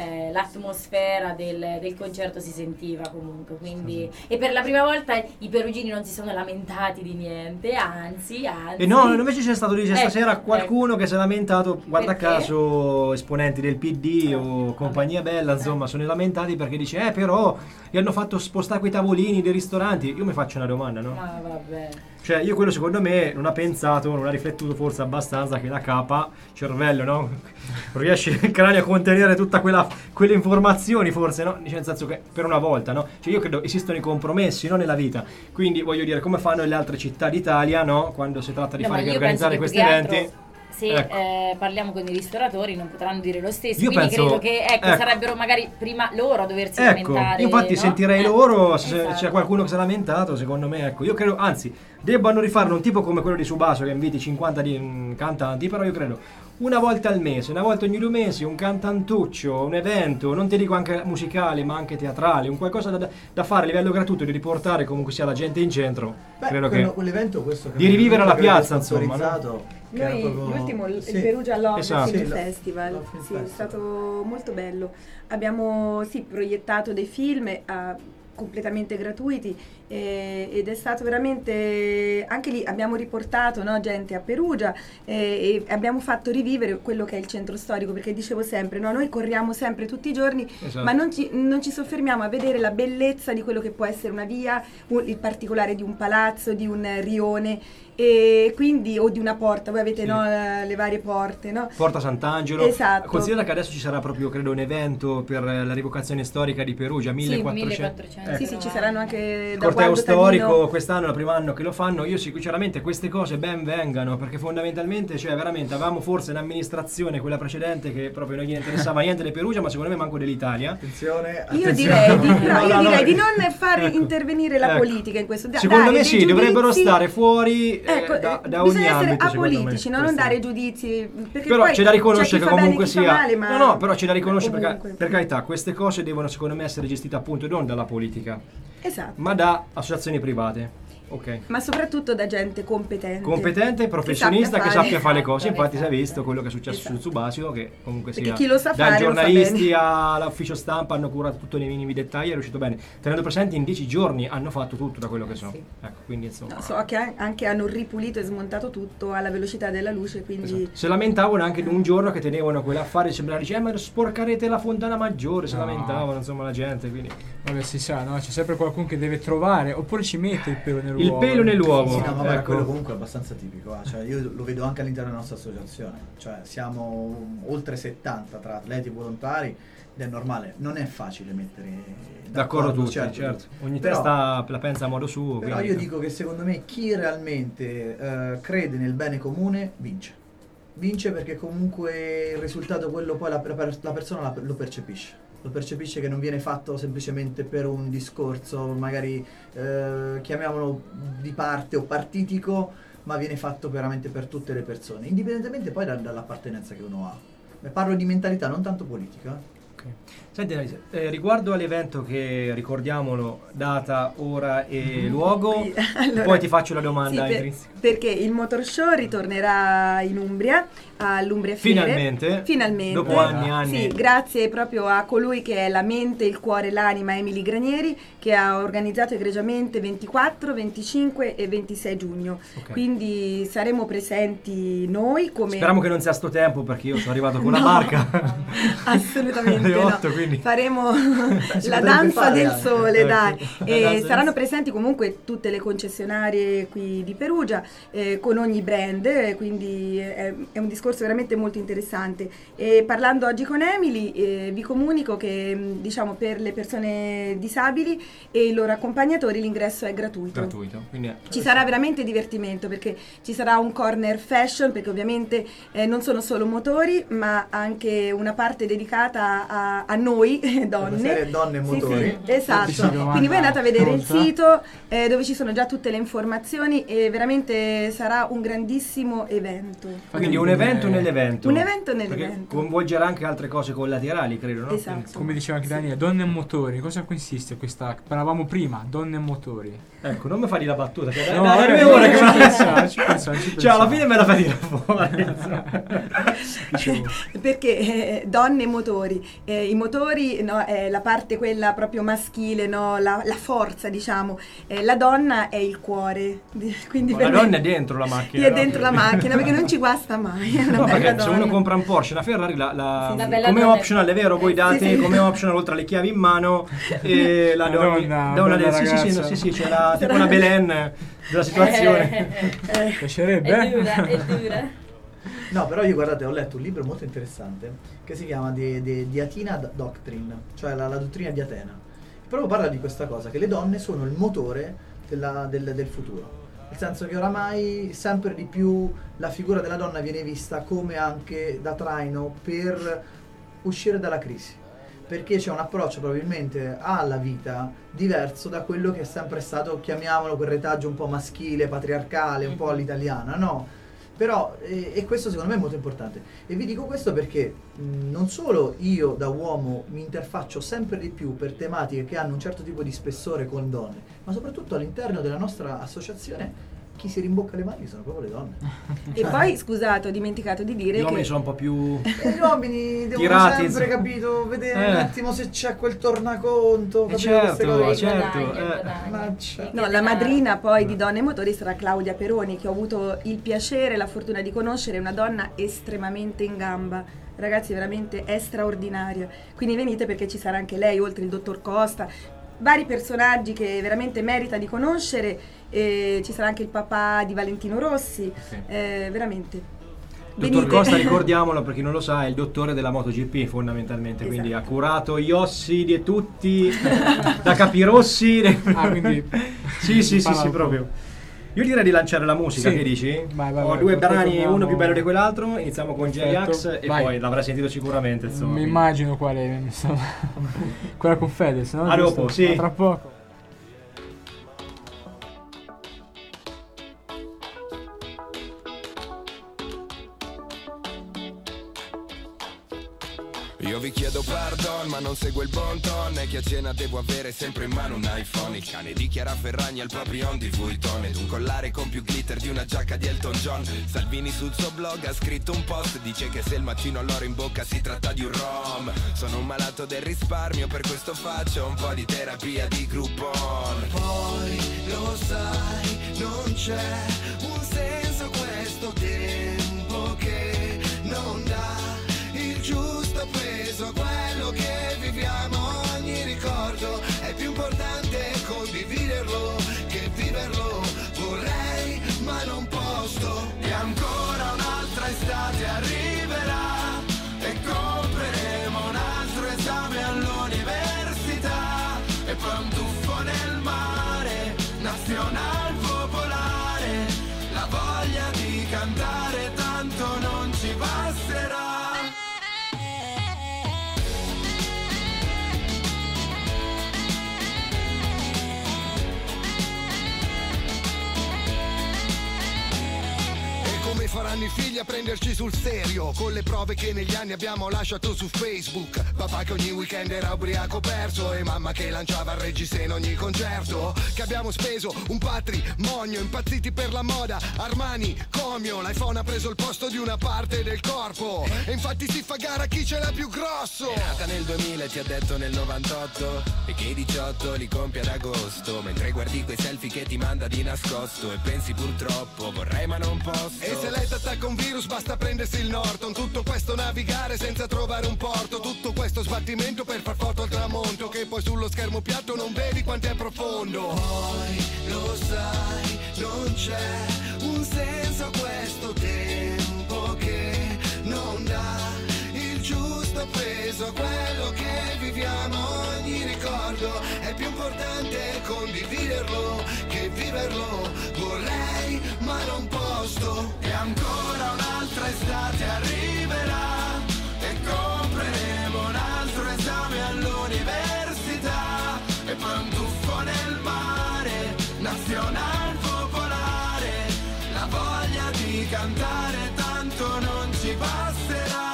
l'atmosfera del concerto si sentiva comunque, quindi e per la prima volta i perugini non si sono lamentati di niente, anzi E no, invece c'è stato dice Ecco, stasera qualcuno che si è lamentato, guarda Perché? caso esponenti del PD o compagnia bella, insomma, sono lamentati perché dice però gli hanno fatto spostare quei tavolini dei ristoranti. Io mi faccio una domanda, no? Ma vabbè. Cioè, io quello secondo me non ha pensato, non ha riflettuto forse abbastanza che la capa, cervello, no? Non riesce il cranio a contenere tutta quelle informazioni, forse, no? Nel senso che per una volta, no? Cioè, io credo esistono i compromessi, no? Nella vita. Quindi voglio dire, come fanno le altre città d'Italia, no? Quando si tratta di No, ma fare io organizzare penso questi che più che eventi. altro, se Ecco. parliamo con i ristoratori non potranno dire lo stesso, Io quindi penso- credo che ecco, ecco. sarebbero magari prima loro a doversi Ecco, lamentare. io infatti no? sentirei loro se esatto. c'è qualcuno che si è lamentato, secondo me, ecco, io credo, anzi, debbano rifarlo un tipo come quello di Subaso che inviti 50 cantanti, però io credo una volta al mese, una volta ogni 2 mesi, un cantantuccio, un evento, non ti dico anche musicale, ma anche teatrale, un qualcosa da fare a livello gratuito, di riportare comunque sia la gente in centro, Beh, credo quell'evento questo di rivivere la credo che piazza, è insomma, no? sponsorizzato, che era Noi proprio- l'ultimo, il Sì. Perugia Love Esatto. Film Sì, la- Festival, Love Film sì, è Festival. stato molto bello. Abbiamo proiettato dei film completamente gratuiti ed è stato veramente, anche lì abbiamo riportato, no, gente a Perugia e abbiamo fatto rivivere quello che è il centro storico, perché dicevo sempre, no, noi corriamo sempre tutti i giorni, Esatto. ma non ci soffermiamo a vedere la bellezza di quello che può essere una via, il particolare di un palazzo, di un rione, e quindi o di una porta. Voi avete Sì. no, le varie porte, no? Porta Sant'Angelo. Esatto. Considera che adesso ci sarà proprio, credo, un evento per la rievocazione storica di Perugia, 1400. 1400. Sì, sì, ci saranno anche Il da corteo quando storico, Tadino- quest'anno è il primo anno che lo fanno. Io sinceramente queste cose ben vengano, perché fondamentalmente, cioè veramente avevamo forse un'amministrazione, quella precedente, che proprio non gli interessava niente di Perugia, ma secondo me manco dell'Italia. Attenzione, Io attenzione. direi di, no, No, io no, direi no. di non far Ecco. intervenire la Ecco. politica in questo. Secondo dare me dei sì, dovrebbero giudizi. stare fuori Ecco, da ogni bisogna essere ambito, secondo me, apolitici, no? Non questo. dare giudizi. Perché Però poi c'è da riconoscere c'è chi che fa bene, comunque chi fa sia male, ma no, però c'è da riconoscere perché, comunque. per carità, queste cose devono secondo me essere gestite appunto non dalla politica, Esatto. ma da associazioni private. Ok. Ma soprattutto da gente Competente, professionista che sappia fare le cose. Infatti si è Esatto. visto quello che è successo Esatto. sul Subasio, che comunque Perché sia chi lo sa dai fare lo fa giornalisti bene. all'ufficio stampa hanno curato tutti i minimi dettagli, è riuscito bene. Tenendo presente in 10 giorni hanno fatto tutto, da quello che so. Sì. Ecco, quindi insomma. No, so che anche hanno ripulito e smontato tutto alla velocità della luce, quindi Esatto. Se lamentavano anche un giorno che tenevano quell'affare, sembrava dice ma sporcarete la Fontana Maggiore, si No. lamentavano insomma la gente, quindi Vabbè, si sa, no? C'è sempre qualcuno che deve trovare, oppure ci mette il pelo nell'uovo. il pelo nell'uovo. Sì, no, ma guarda, ecco. quello comunque è abbastanza tipico. Cioè, io lo vedo anche all'interno della nostra associazione. Cioè, siamo oltre 70 tra atleti e volontari ed è normale. Non è facile mettere D'accordo tutti, certo. Ogni Però- testa la pensa a modo suo. Però quindi- io dico che secondo me chi realmente crede nel bene comune vince. Vince perché comunque il risultato quello poi la persona lo percepisce. Lo percepisce che non viene fatto semplicemente per un discorso magari chiamiamolo di parte o partitico, ma viene fatto veramente per tutte le persone, indipendentemente poi dall'appartenenza che uno ha. Parlo di mentalità, non tanto politica. Ok. Senti Annalisa, riguardo all'evento che ricordiamolo, data, ora e luogo, Sì, allora- poi ti faccio la sì, domanda intrinseca. perché il motor show ritornerà in Umbria, all'Umbria Fiere. Finalmente, dopo anni e anni. Sì, grazie proprio a colui che è la mente, il cuore e l'anima, Emily Granieri, che ha organizzato egregiamente 24, 25 e 26 giugno. Ok. Quindi saremo presenti noi come... Speriamo che non sia sto tempo perché io sono arrivato con la No. barca. Assolutamente alle no. 8, quindi. Faremo Si la potrebbe danza fare del anche. sole, Ecco. dai. La E danza del saranno sole. presenti comunque tutte le concessionarie qui di Perugia, con ogni brand, quindi è un discorso veramente molto interessante. E parlando oggi con Emily, vi comunico che diciamo per le persone disabili e i loro accompagnatori l'ingresso è gratuito. Quindi Ci sarà veramente divertimento perché ci sarà un corner fashion, perché ovviamente non sono solo motori ma anche una parte dedicata a noi donne. serie Donne e Sì, Motori. sì, esatto. Sì, domanda Quindi voi andate a vedere il pronta? sito dove ci sono già tutte le informazioni e veramente sarà un grandissimo evento. Quindi un evento nell'evento. Un evento Perché nell'evento. coinvolgerà anche altre cose collaterali, credo, no? Esatto. Come diceva anche Daniele, donne e motori, cosa consiste questa? Parlavamo prima, donne e motori. Ecco, non mi fai la battuta. Che No, dai, vabbè, ora che me la ci pensavo, ci pensavo. Cioè, alla fine me la fai dire fuori. Dicevo, Perché donne e motori, i motori no, è la parte quella proprio maschile, no, la forza diciamo, la donna è il cuore, quindi La per me- donna è dentro la macchina. Sì, è no? dentro la macchina perché non ci guasta mai, è una No, bella perché se donna. uno compra un Porsche, una Ferrari, Sì, la bella come donna è- optional, è vero, voi date Sì, sì. come optional oltre alle chiavi in mano la donna bella sì, ragazza. sì, c'è tipo una Belen della situazione. piacerebbe? È dura, è dura. No, però io guardate, ho letto un libro molto interessante che si chiama The Athena Doctrine, cioè la dottrina di Atena. Proprio parla di questa cosa, che le donne sono il motore del futuro. Nel senso che oramai sempre di più la figura della donna viene vista come anche da traino per uscire dalla crisi. Perché c'è un approccio probabilmente alla vita diverso da quello che è sempre stato, chiamiamolo quel retaggio un po' maschile, patriarcale, un po' all'italiana, no? Però, e questo secondo me è molto importante. E vi dico questo perché non solo io da uomo mi interfaccio sempre di più per tematiche che hanno un certo tipo di spessore con donne, ma soprattutto all'interno della nostra associazione chi si rimbocca le mani sono proprio le donne. E poi scusate, ho dimenticato di dire Gli uomini che sono un po' più E gli uomini devono tirati, sempre, insomma. capito, vedere un attimo se c'è quel tornaconto, capito, certo, queste cose. certo. Ma c'è. no, la madrina poi di Donne e Motori sarà Claudia Peroni, che ho avuto il piacere e la fortuna di conoscere, è una donna estremamente in gamba. Ragazzi, veramente è straordinaria. Quindi venite perché ci sarà anche lei, oltre il dottor Costa, vari personaggi che veramente merita di conoscere. E ci sarà anche il papà di Valentino Rossi, veramente. Dottor Venite. Costa, ricordiamolo per chi non lo sa, è il dottore della MotoGP fondamentalmente, quindi ha Esatto. curato gli ossi di tutti, da Capirossi. Quindi sì, parla un po'. proprio. Io direi di lanciare la musica, Sì. che dici? Vai, Ho vai, due poi brani, torniamo. uno più bello di quell'altro, iniziamo con Perfetto. J-Ax e Vai. poi l'avrai sentito sicuramente, insomma. mi immagino quale, insomma, quella con Fedez, no? A Giusto? dopo, sì. A tra poco. Io vi chiedo pardon ma non seguo il bon ton. E che a cena devo avere sempre in mano un iPhone. Il cane di Chiara Ferragni al papillon di Vuitton. Ed un collare con più glitter di una giacca di Elton John. Salvini sul suo blog ha scritto un post. Dice che se il macino all'oro in bocca si tratta di un rom. Sono un malato del risparmio, per questo faccio un po' di terapia di Groupon. Poi lo sai, non c'è un senso questo tempo che non dà il giusto peso a quello che viviamo. Ogni ricordo è più importante condividerlo che viverlo. Vorrei ma non posso. E ancora un'altra estate arriverà e compreremo un altro esame all'università. E poi un tuffo nel mare, nazional popolare. La voglia di cantare tanto non ci basterà. Come faranno i figli a prenderci sul serio, con le prove che negli anni abbiamo lasciato su Facebook. Papà che ogni weekend era ubriaco perso e mamma che lanciava il reggiseno in ogni concerto. Che abbiamo speso un patrimonio, impazziti per la moda, Armani, Comio. L'iPhone ha preso il posto di una parte del corpo e infatti si fa gara chi ce l'ha più grosso. È nata nel 2000 e ti ha detto nel 98 e che i 18 li compie ad agosto. Mentre guardi quei selfie che ti manda di nascosto e pensi purtroppo vorrei ma non posso. E se lei t'attacca un virus basta prendersi il Norton. Tutto questo navigare senza trovare un porto. Tutto questo sbattimento per far foto al tramonto, che poi sullo schermo piatto non vedi quanto è profondo. Poi lo sai, non c'è un senso a questo tempo che non dà il giusto peso a quello che viviamo. Ogni ricordo è più importante condividerlo che viverlo. Vorrei ma non posso. E ancora un'altra estate arriverà e compreremo un altro estate cantare tanto non ci basterà.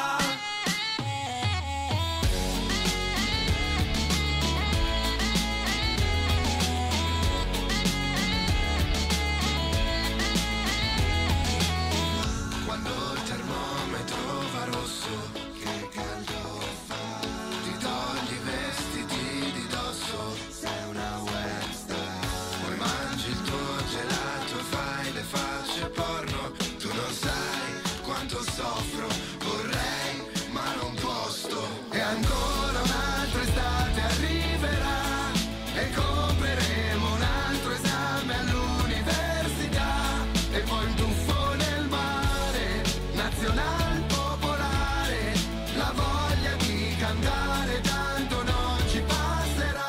Quando il termometro va rosso, che caldo fa, ti togli i vestiti di dosso, sei una webstar. Poi mangi il tuo gelato e fai le facce porno, tu non sai quanto soffro, vorrei ma non posso. E ancora un'altra estate arriverà e compreremo un altro esame all'università e poi un tuffo nel mare, nazional popolare, la voglia di cantare tanto non ci passerà.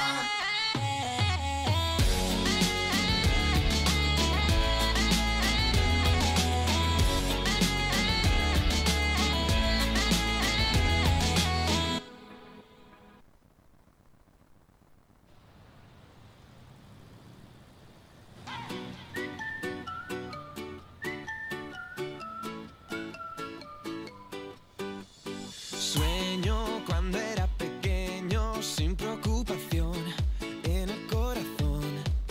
Sueño cuando era pequeño, sin preocupación en el corazón.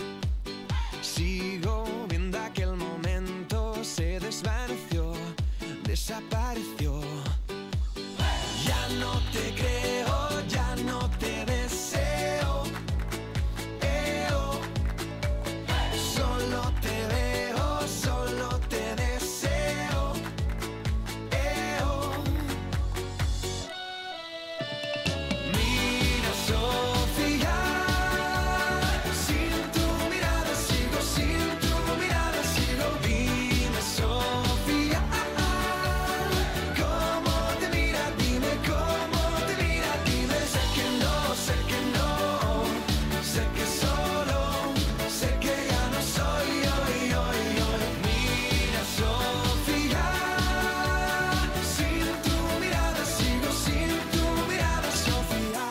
Sigo viendo aquel momento, se desvaneció, desapareció. Ya no te creo, ya no te deseo. Solo te veo, solo te deseo. Mira Sofía, sin tu mirada sigo, sin tu mirada sigo. Dime Sofía, cómo te mira, dime cómo te mira, dime. Sé que no, sé que no, sé que solo, sé que ya no soy yo. Mira Sofía, sin tu mirada sigo, sin tu mirada Sofía.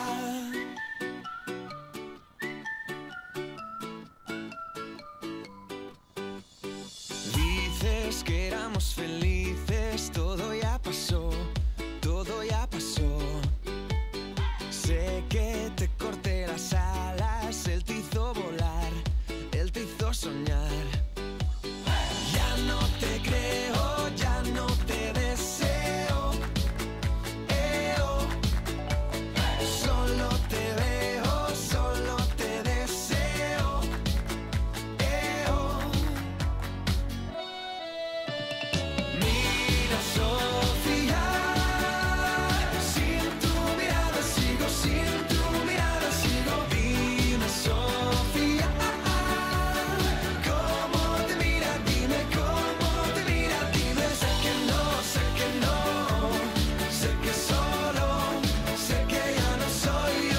Dices que éramos felices, todo ya pasó, todo ya pasó. Sé que te corté las alas, él te hizo volar, él te hizo soñar. Ya no te creo, ya no te deseo. Solo te veo, solo te deseo. Mira Sofía, sin tu mirada sigo, sin tu mirada sigo. Dime Sofía, cómo te mira, dime cómo te mira, dime. Sé que no, sé que no, sé que solo, sé que ya no soy yo.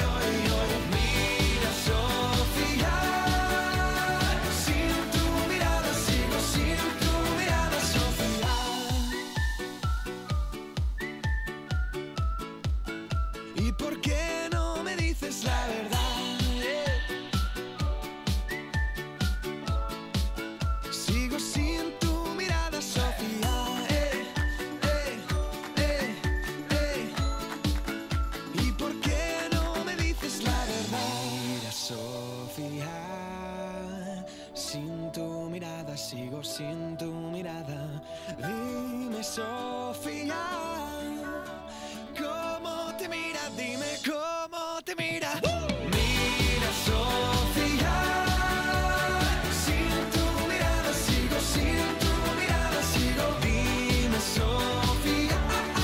Mira Sofía, sin tu mirada sigo, sin tu mirada Sofía. ¿Y por qué no me dices la verdad? Sigo sin tu mirada Sofía. ¿Y por qué no me dices la verdad? Mira Sofía, sin tu mirada sigo, sin tu mirada. Dime Sofía, cómo te mira, dime cómo te mira. Mira Sofía, sin tu mirada sigo, sin tu mirada sigo. Dime Sofía,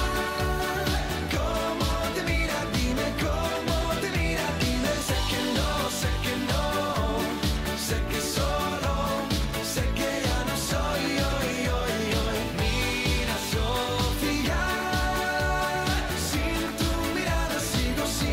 cómo te mira, dime cómo te mira, dime. Sé que no, sé que no, sé que solo, sé que ya no soy yo. Mira Sofía, sin tu mirada sigo, sin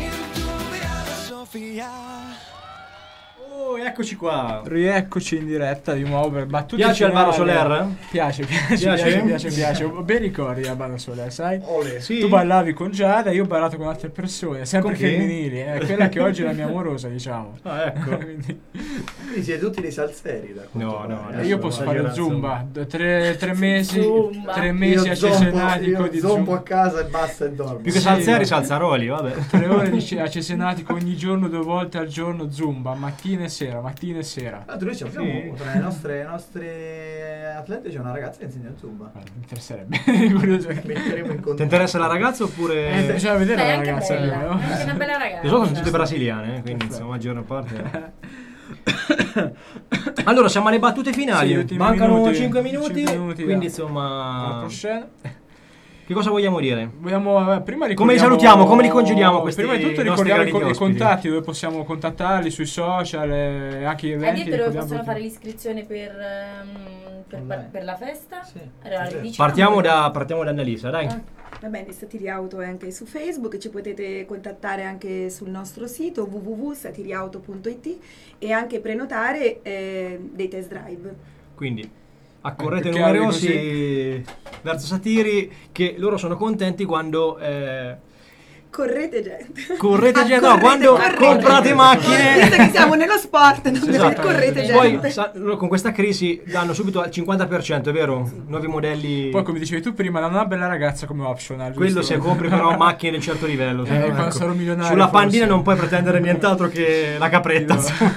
Oh, eccoci qua. Rieccoci in diretta di nuovo per battute Piace Alvaro finali. Soler? Piace. Ho bei ricordi di Alvaro Soler, sai? Sì. Tu ballavi con Giada, io ho ballato con altre persone, sempre Con chi? femminili, quella che oggi è la mia amorosa, diciamo. Ah, ecco. Quindi, siete tutti dei salseri da quanto No, pare. io posso fare ragazzi, Zumba, tre mesi, Zumba. 3 mesi Io a zombo Cesenatico di zombo Zumba. a casa e basta e dormo. Più che Sì, salseri, no. salzaroli, vabbè. 3 ore a Cesenatico ogni giorno, 2 volte al giorno Zumba, mattina e sera. Tra l'altro noi abbiamo Sì. tra le nostre atlete c'è una ragazza che insegna il Zumba. Guarda, mi interesserebbe. Curioso. Metteremo in contatto. Ti interessa la ragazza oppure... Bisogna vedere Beh, la anche ragazza. bella, no? anche una bella ragazza. Le so, sono tutte brasiliane, quindi insomma, maggior parte. Sì, Allora, siamo alle battute finali. ultimi Mancano minuti. 5 minuti, 5 minuti, quindi Alla insomma... prossima. Che cosa vogliamo dire? Vogliamo, prima ricordiamo, Come li salutiamo? Come li congediamo questi Prima di tutto nostri ricordiamo cari i ospiti? contatti dove possiamo contattarli sui social, anche gli Hai eventi. detto dove ricordiamo possono tutti. fare l'iscrizione per la festa? Sì. Allora, diciamo. Partiamo da Annalisa, dai. Va bene, Satiri Auto è anche su Facebook, ci potete contattare anche sul nostro sito www.satiriauto.it e anche prenotare dei test drive. Quindi accorrete Perché numerosi verso Satiri, che loro sono contenti quando Correte gente. correte gente, no, quando comprate macchine. Visto che siamo nello sport, Esatto. correte Poi gente. loro con questa crisi danno subito al 50%, è vero? Nuovi modelli. Poi come dicevi tu prima, non una bella ragazza come optional. Quello giusto? se compri però macchine di un certo livello. quando sarò milionario, Sulla forse. pandina non puoi pretendere nient'altro che la capretta.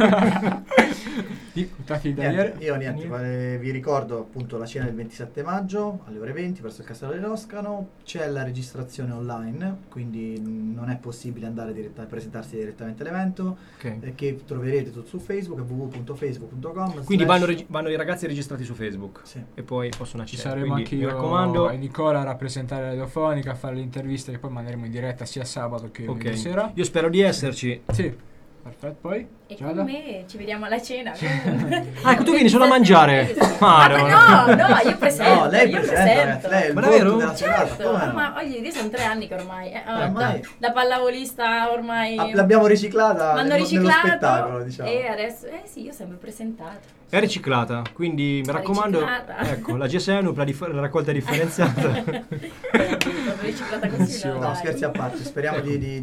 I contatti da Niente, ieri. io niente, vi ricordo appunto la cena del 27 maggio alle ore 20 presso il Castello dell'Oscano. C'è la registrazione online, quindi non è possibile andare presentarsi direttamente all'evento, Ok. che troverete su Facebook, www.facebook.com. Quindi vanno i ragazzi registrati su Facebook Sì. e poi possono Ci accedere. saremo Quindi anche io mi raccomando. e Nicola a rappresentare la radiofonica, a fare le interviste che poi manderemo in diretta sia sabato che Ok. lunedì sera. Io spero di esserci. Sì. Perfetto, poi? E Giada? con me ci vediamo alla cena. Ah, ecco, tu vieni solo a mangiare. Ma no. no, io presento. No, lei io presenta, ragazzi, lei è il Ma volto davvero? della serata. Certo, come no? ma io sono 3 anni che ormai, Ormai. da pallavolista ormai L'abbiamo riciclata m'hanno nello riciclato spettacolo, diciamo. e adesso sì, io ho sempre presentato. È riciclata, quindi mi raccomando, riciclata. ecco, la GSM, la raccolta differenziata. Proprio riciclata così, no, No, dai. scherzi a parte, speriamo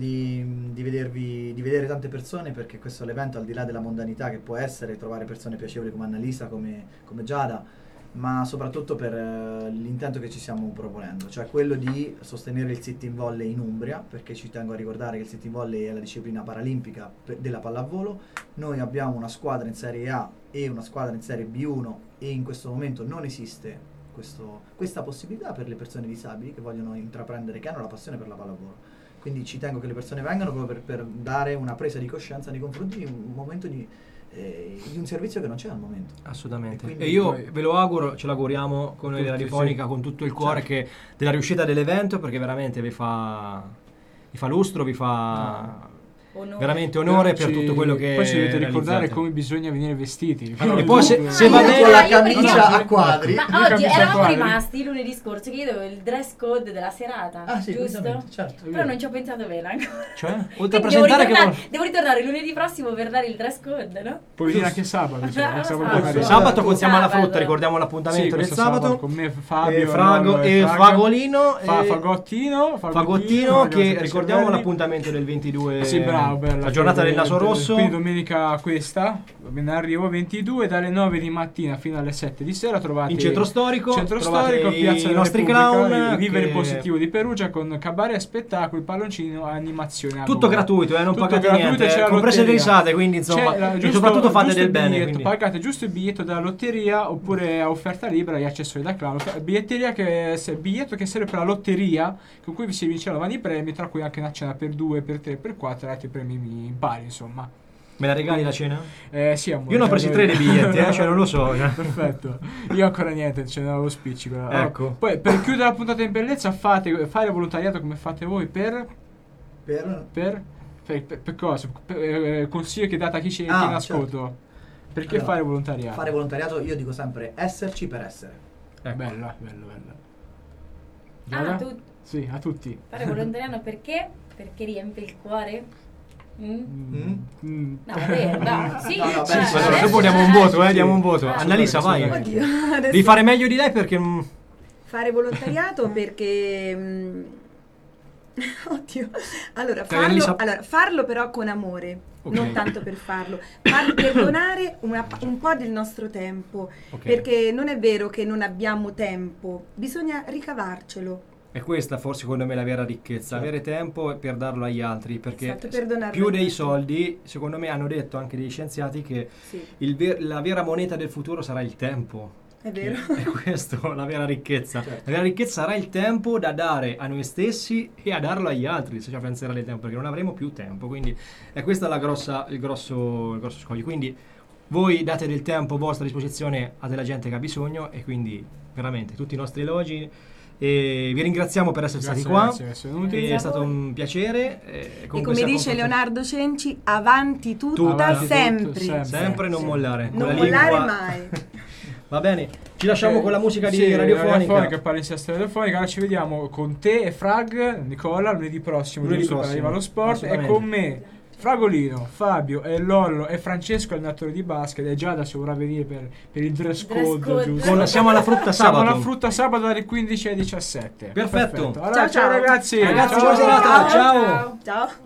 di vedere tante persone, perché questo è l'evento, al di là della mondanità che può essere trovare persone piacevoli come Annalisa, come Giada, ma soprattutto per l'intento che ci stiamo proponendo, cioè quello di sostenere il sit-in volley in Umbria, perché ci tengo a ricordare che il sit-in volley è la disciplina paralimpica della pallavolo. Noi abbiamo una squadra in Serie A e una squadra in Serie B1 e in questo momento non esiste questa possibilità per le persone disabili che vogliono intraprendere, che hanno la passione per la pallavolo. Quindi ci tengo che le persone vengano proprio per dare una presa di coscienza nei confronti di un momento di un servizio che non c'è al momento. Assolutamente. quindi E io poi- ve lo auguro, ce l'auguriamo con noi della Tutti, Radiofonica, sì. con tutto il cuore, Certo. che della riuscita dell'evento, perché veramente vi fa lustro, vi fa Onore. veramente onore per Ci- tutto quello che Poi ci dovete ricordare realizzate. come bisogna venire vestiti. E poi se va Io bene con la io camicia prima- a quadri. Ma Io oggi capisco eravamo quale. rimasti lunedì scorso che io avevo il dress code della serata, Ah sì, giusto? giustamente, certo. Però non ci ho pensato bene ancora. Cioè, oltre a Quindi presentare devo ritornare lunedì prossimo per dare il dress code, no? Puoi venire anche sabato. Cioè, Ah, sabato sabato. magari. sabato contiamo alla Sabato. frutta, ricordiamo l'appuntamento Sì, del questo sabato. con me Fabio Frago e Fraga. Fagolino e Fagottino Fagottino, che ragazzi, ricordiamo belli. l'appuntamento del 22, Sì, bravo, bella. la giornata del naso rosso. Quindi domenica questa, in arrivo 22, dalle 9 di mattina fino alle 7 di sera trovate In centro storico, Centro trovate Storico, Piazza i della nostri Repubblica, clown il Vivere che- Positivo di Perugia con cabaret, spettacoli, palloncino, animazione. a Tutto gogo. gratuito, non Tutto pagate gratuito, niente, c'è la comprese le lotteria. risate, quindi insomma, C'è la- e soprattutto fate giusto del il bene. biglietto, Quindi. pagate giusto il biglietto della lotteria oppure a offerta libera gli accessori da clown. Biglietteria biglietto che serve per la lotteria, con cui vi si vinceranno vari premi, tra cui anche una cena per 2, per 3, per 4 e altri premi impari, insomma. Me la regali la cena? Sì, amore, Io ne ho presi 3 dei biglietti, cioè non lo so. Perfetto. Io ancora niente, ce ne avevo spiccico. Allora, Ecco. poi per chiudere la puntata in bellezza fare volontariato come fate voi per cosa? Consiglio che date a chi c'è in ascolto. Perché Allora, fare volontariato? Fare volontariato, io dico sempre esserci per essere. Bella. Ah, tu Sì, a tutti. fare volontariano perché? Perché riempie il cuore? No, vabbè, dai, sì. No, no, cioè, sì, Allora, adesso- dopo diamo un voto, diamo un voto. Ah, Annalisa, vai. Oddio, adesso Devi fare meglio di lei perché... fare volontariato perché oddio. Allora Annalisa- farlo però con amore, Ok. non tanto per farlo, per donare un po' del nostro tempo, Ok. perché non è vero che non abbiamo tempo, bisogna ricavarcelo. E questa forse secondo me è la vera ricchezza, avere tempo per darlo agli altri, perché Esatto, per donarlo più agli dei altri. soldi, secondo me hanno detto anche degli scienziati che Sì, la vera moneta del futuro sarà il tempo. è vero. È questo la vera ricchezza. Certo. La vera ricchezza sarà il tempo da dare a noi stessi e a darlo agli altri, se ci penserà del tempo, perché non avremo più tempo. Quindi è questa il grosso scoglio. Quindi voi date del tempo a vostra disposizione a della gente che ha bisogno, e quindi veramente tutti i nostri elogi. E vi ringraziamo per essere stati qua. Grazie per essere venuti. È stato un piacere. E come dice Leonardo Cenci, avanti tutta, Avanti sempre. sempre non mollare. Non con la mollare lingua. mai. Va bene, ci lasciamo con la musica di radiofonica. Palinsesto radiofonica. Ora ci vediamo con te e Frag, Nicola, lunedì prossimo. Lunedì giusto, per prossimo, Arriva lo Sport. E assolutamente. con me Fragolino, Fabio e Lollo e Francesco, allenatore di basket, e Giada se vorrà venire per il dress code, giusto? Siamo alla frutta Siamo sabato. alla frutta sabato dalle 15 alle 17. Perfetto. Allora, ciao ragazzi. Ragazzi, Ciao. buona serata. Ciao. Ciao.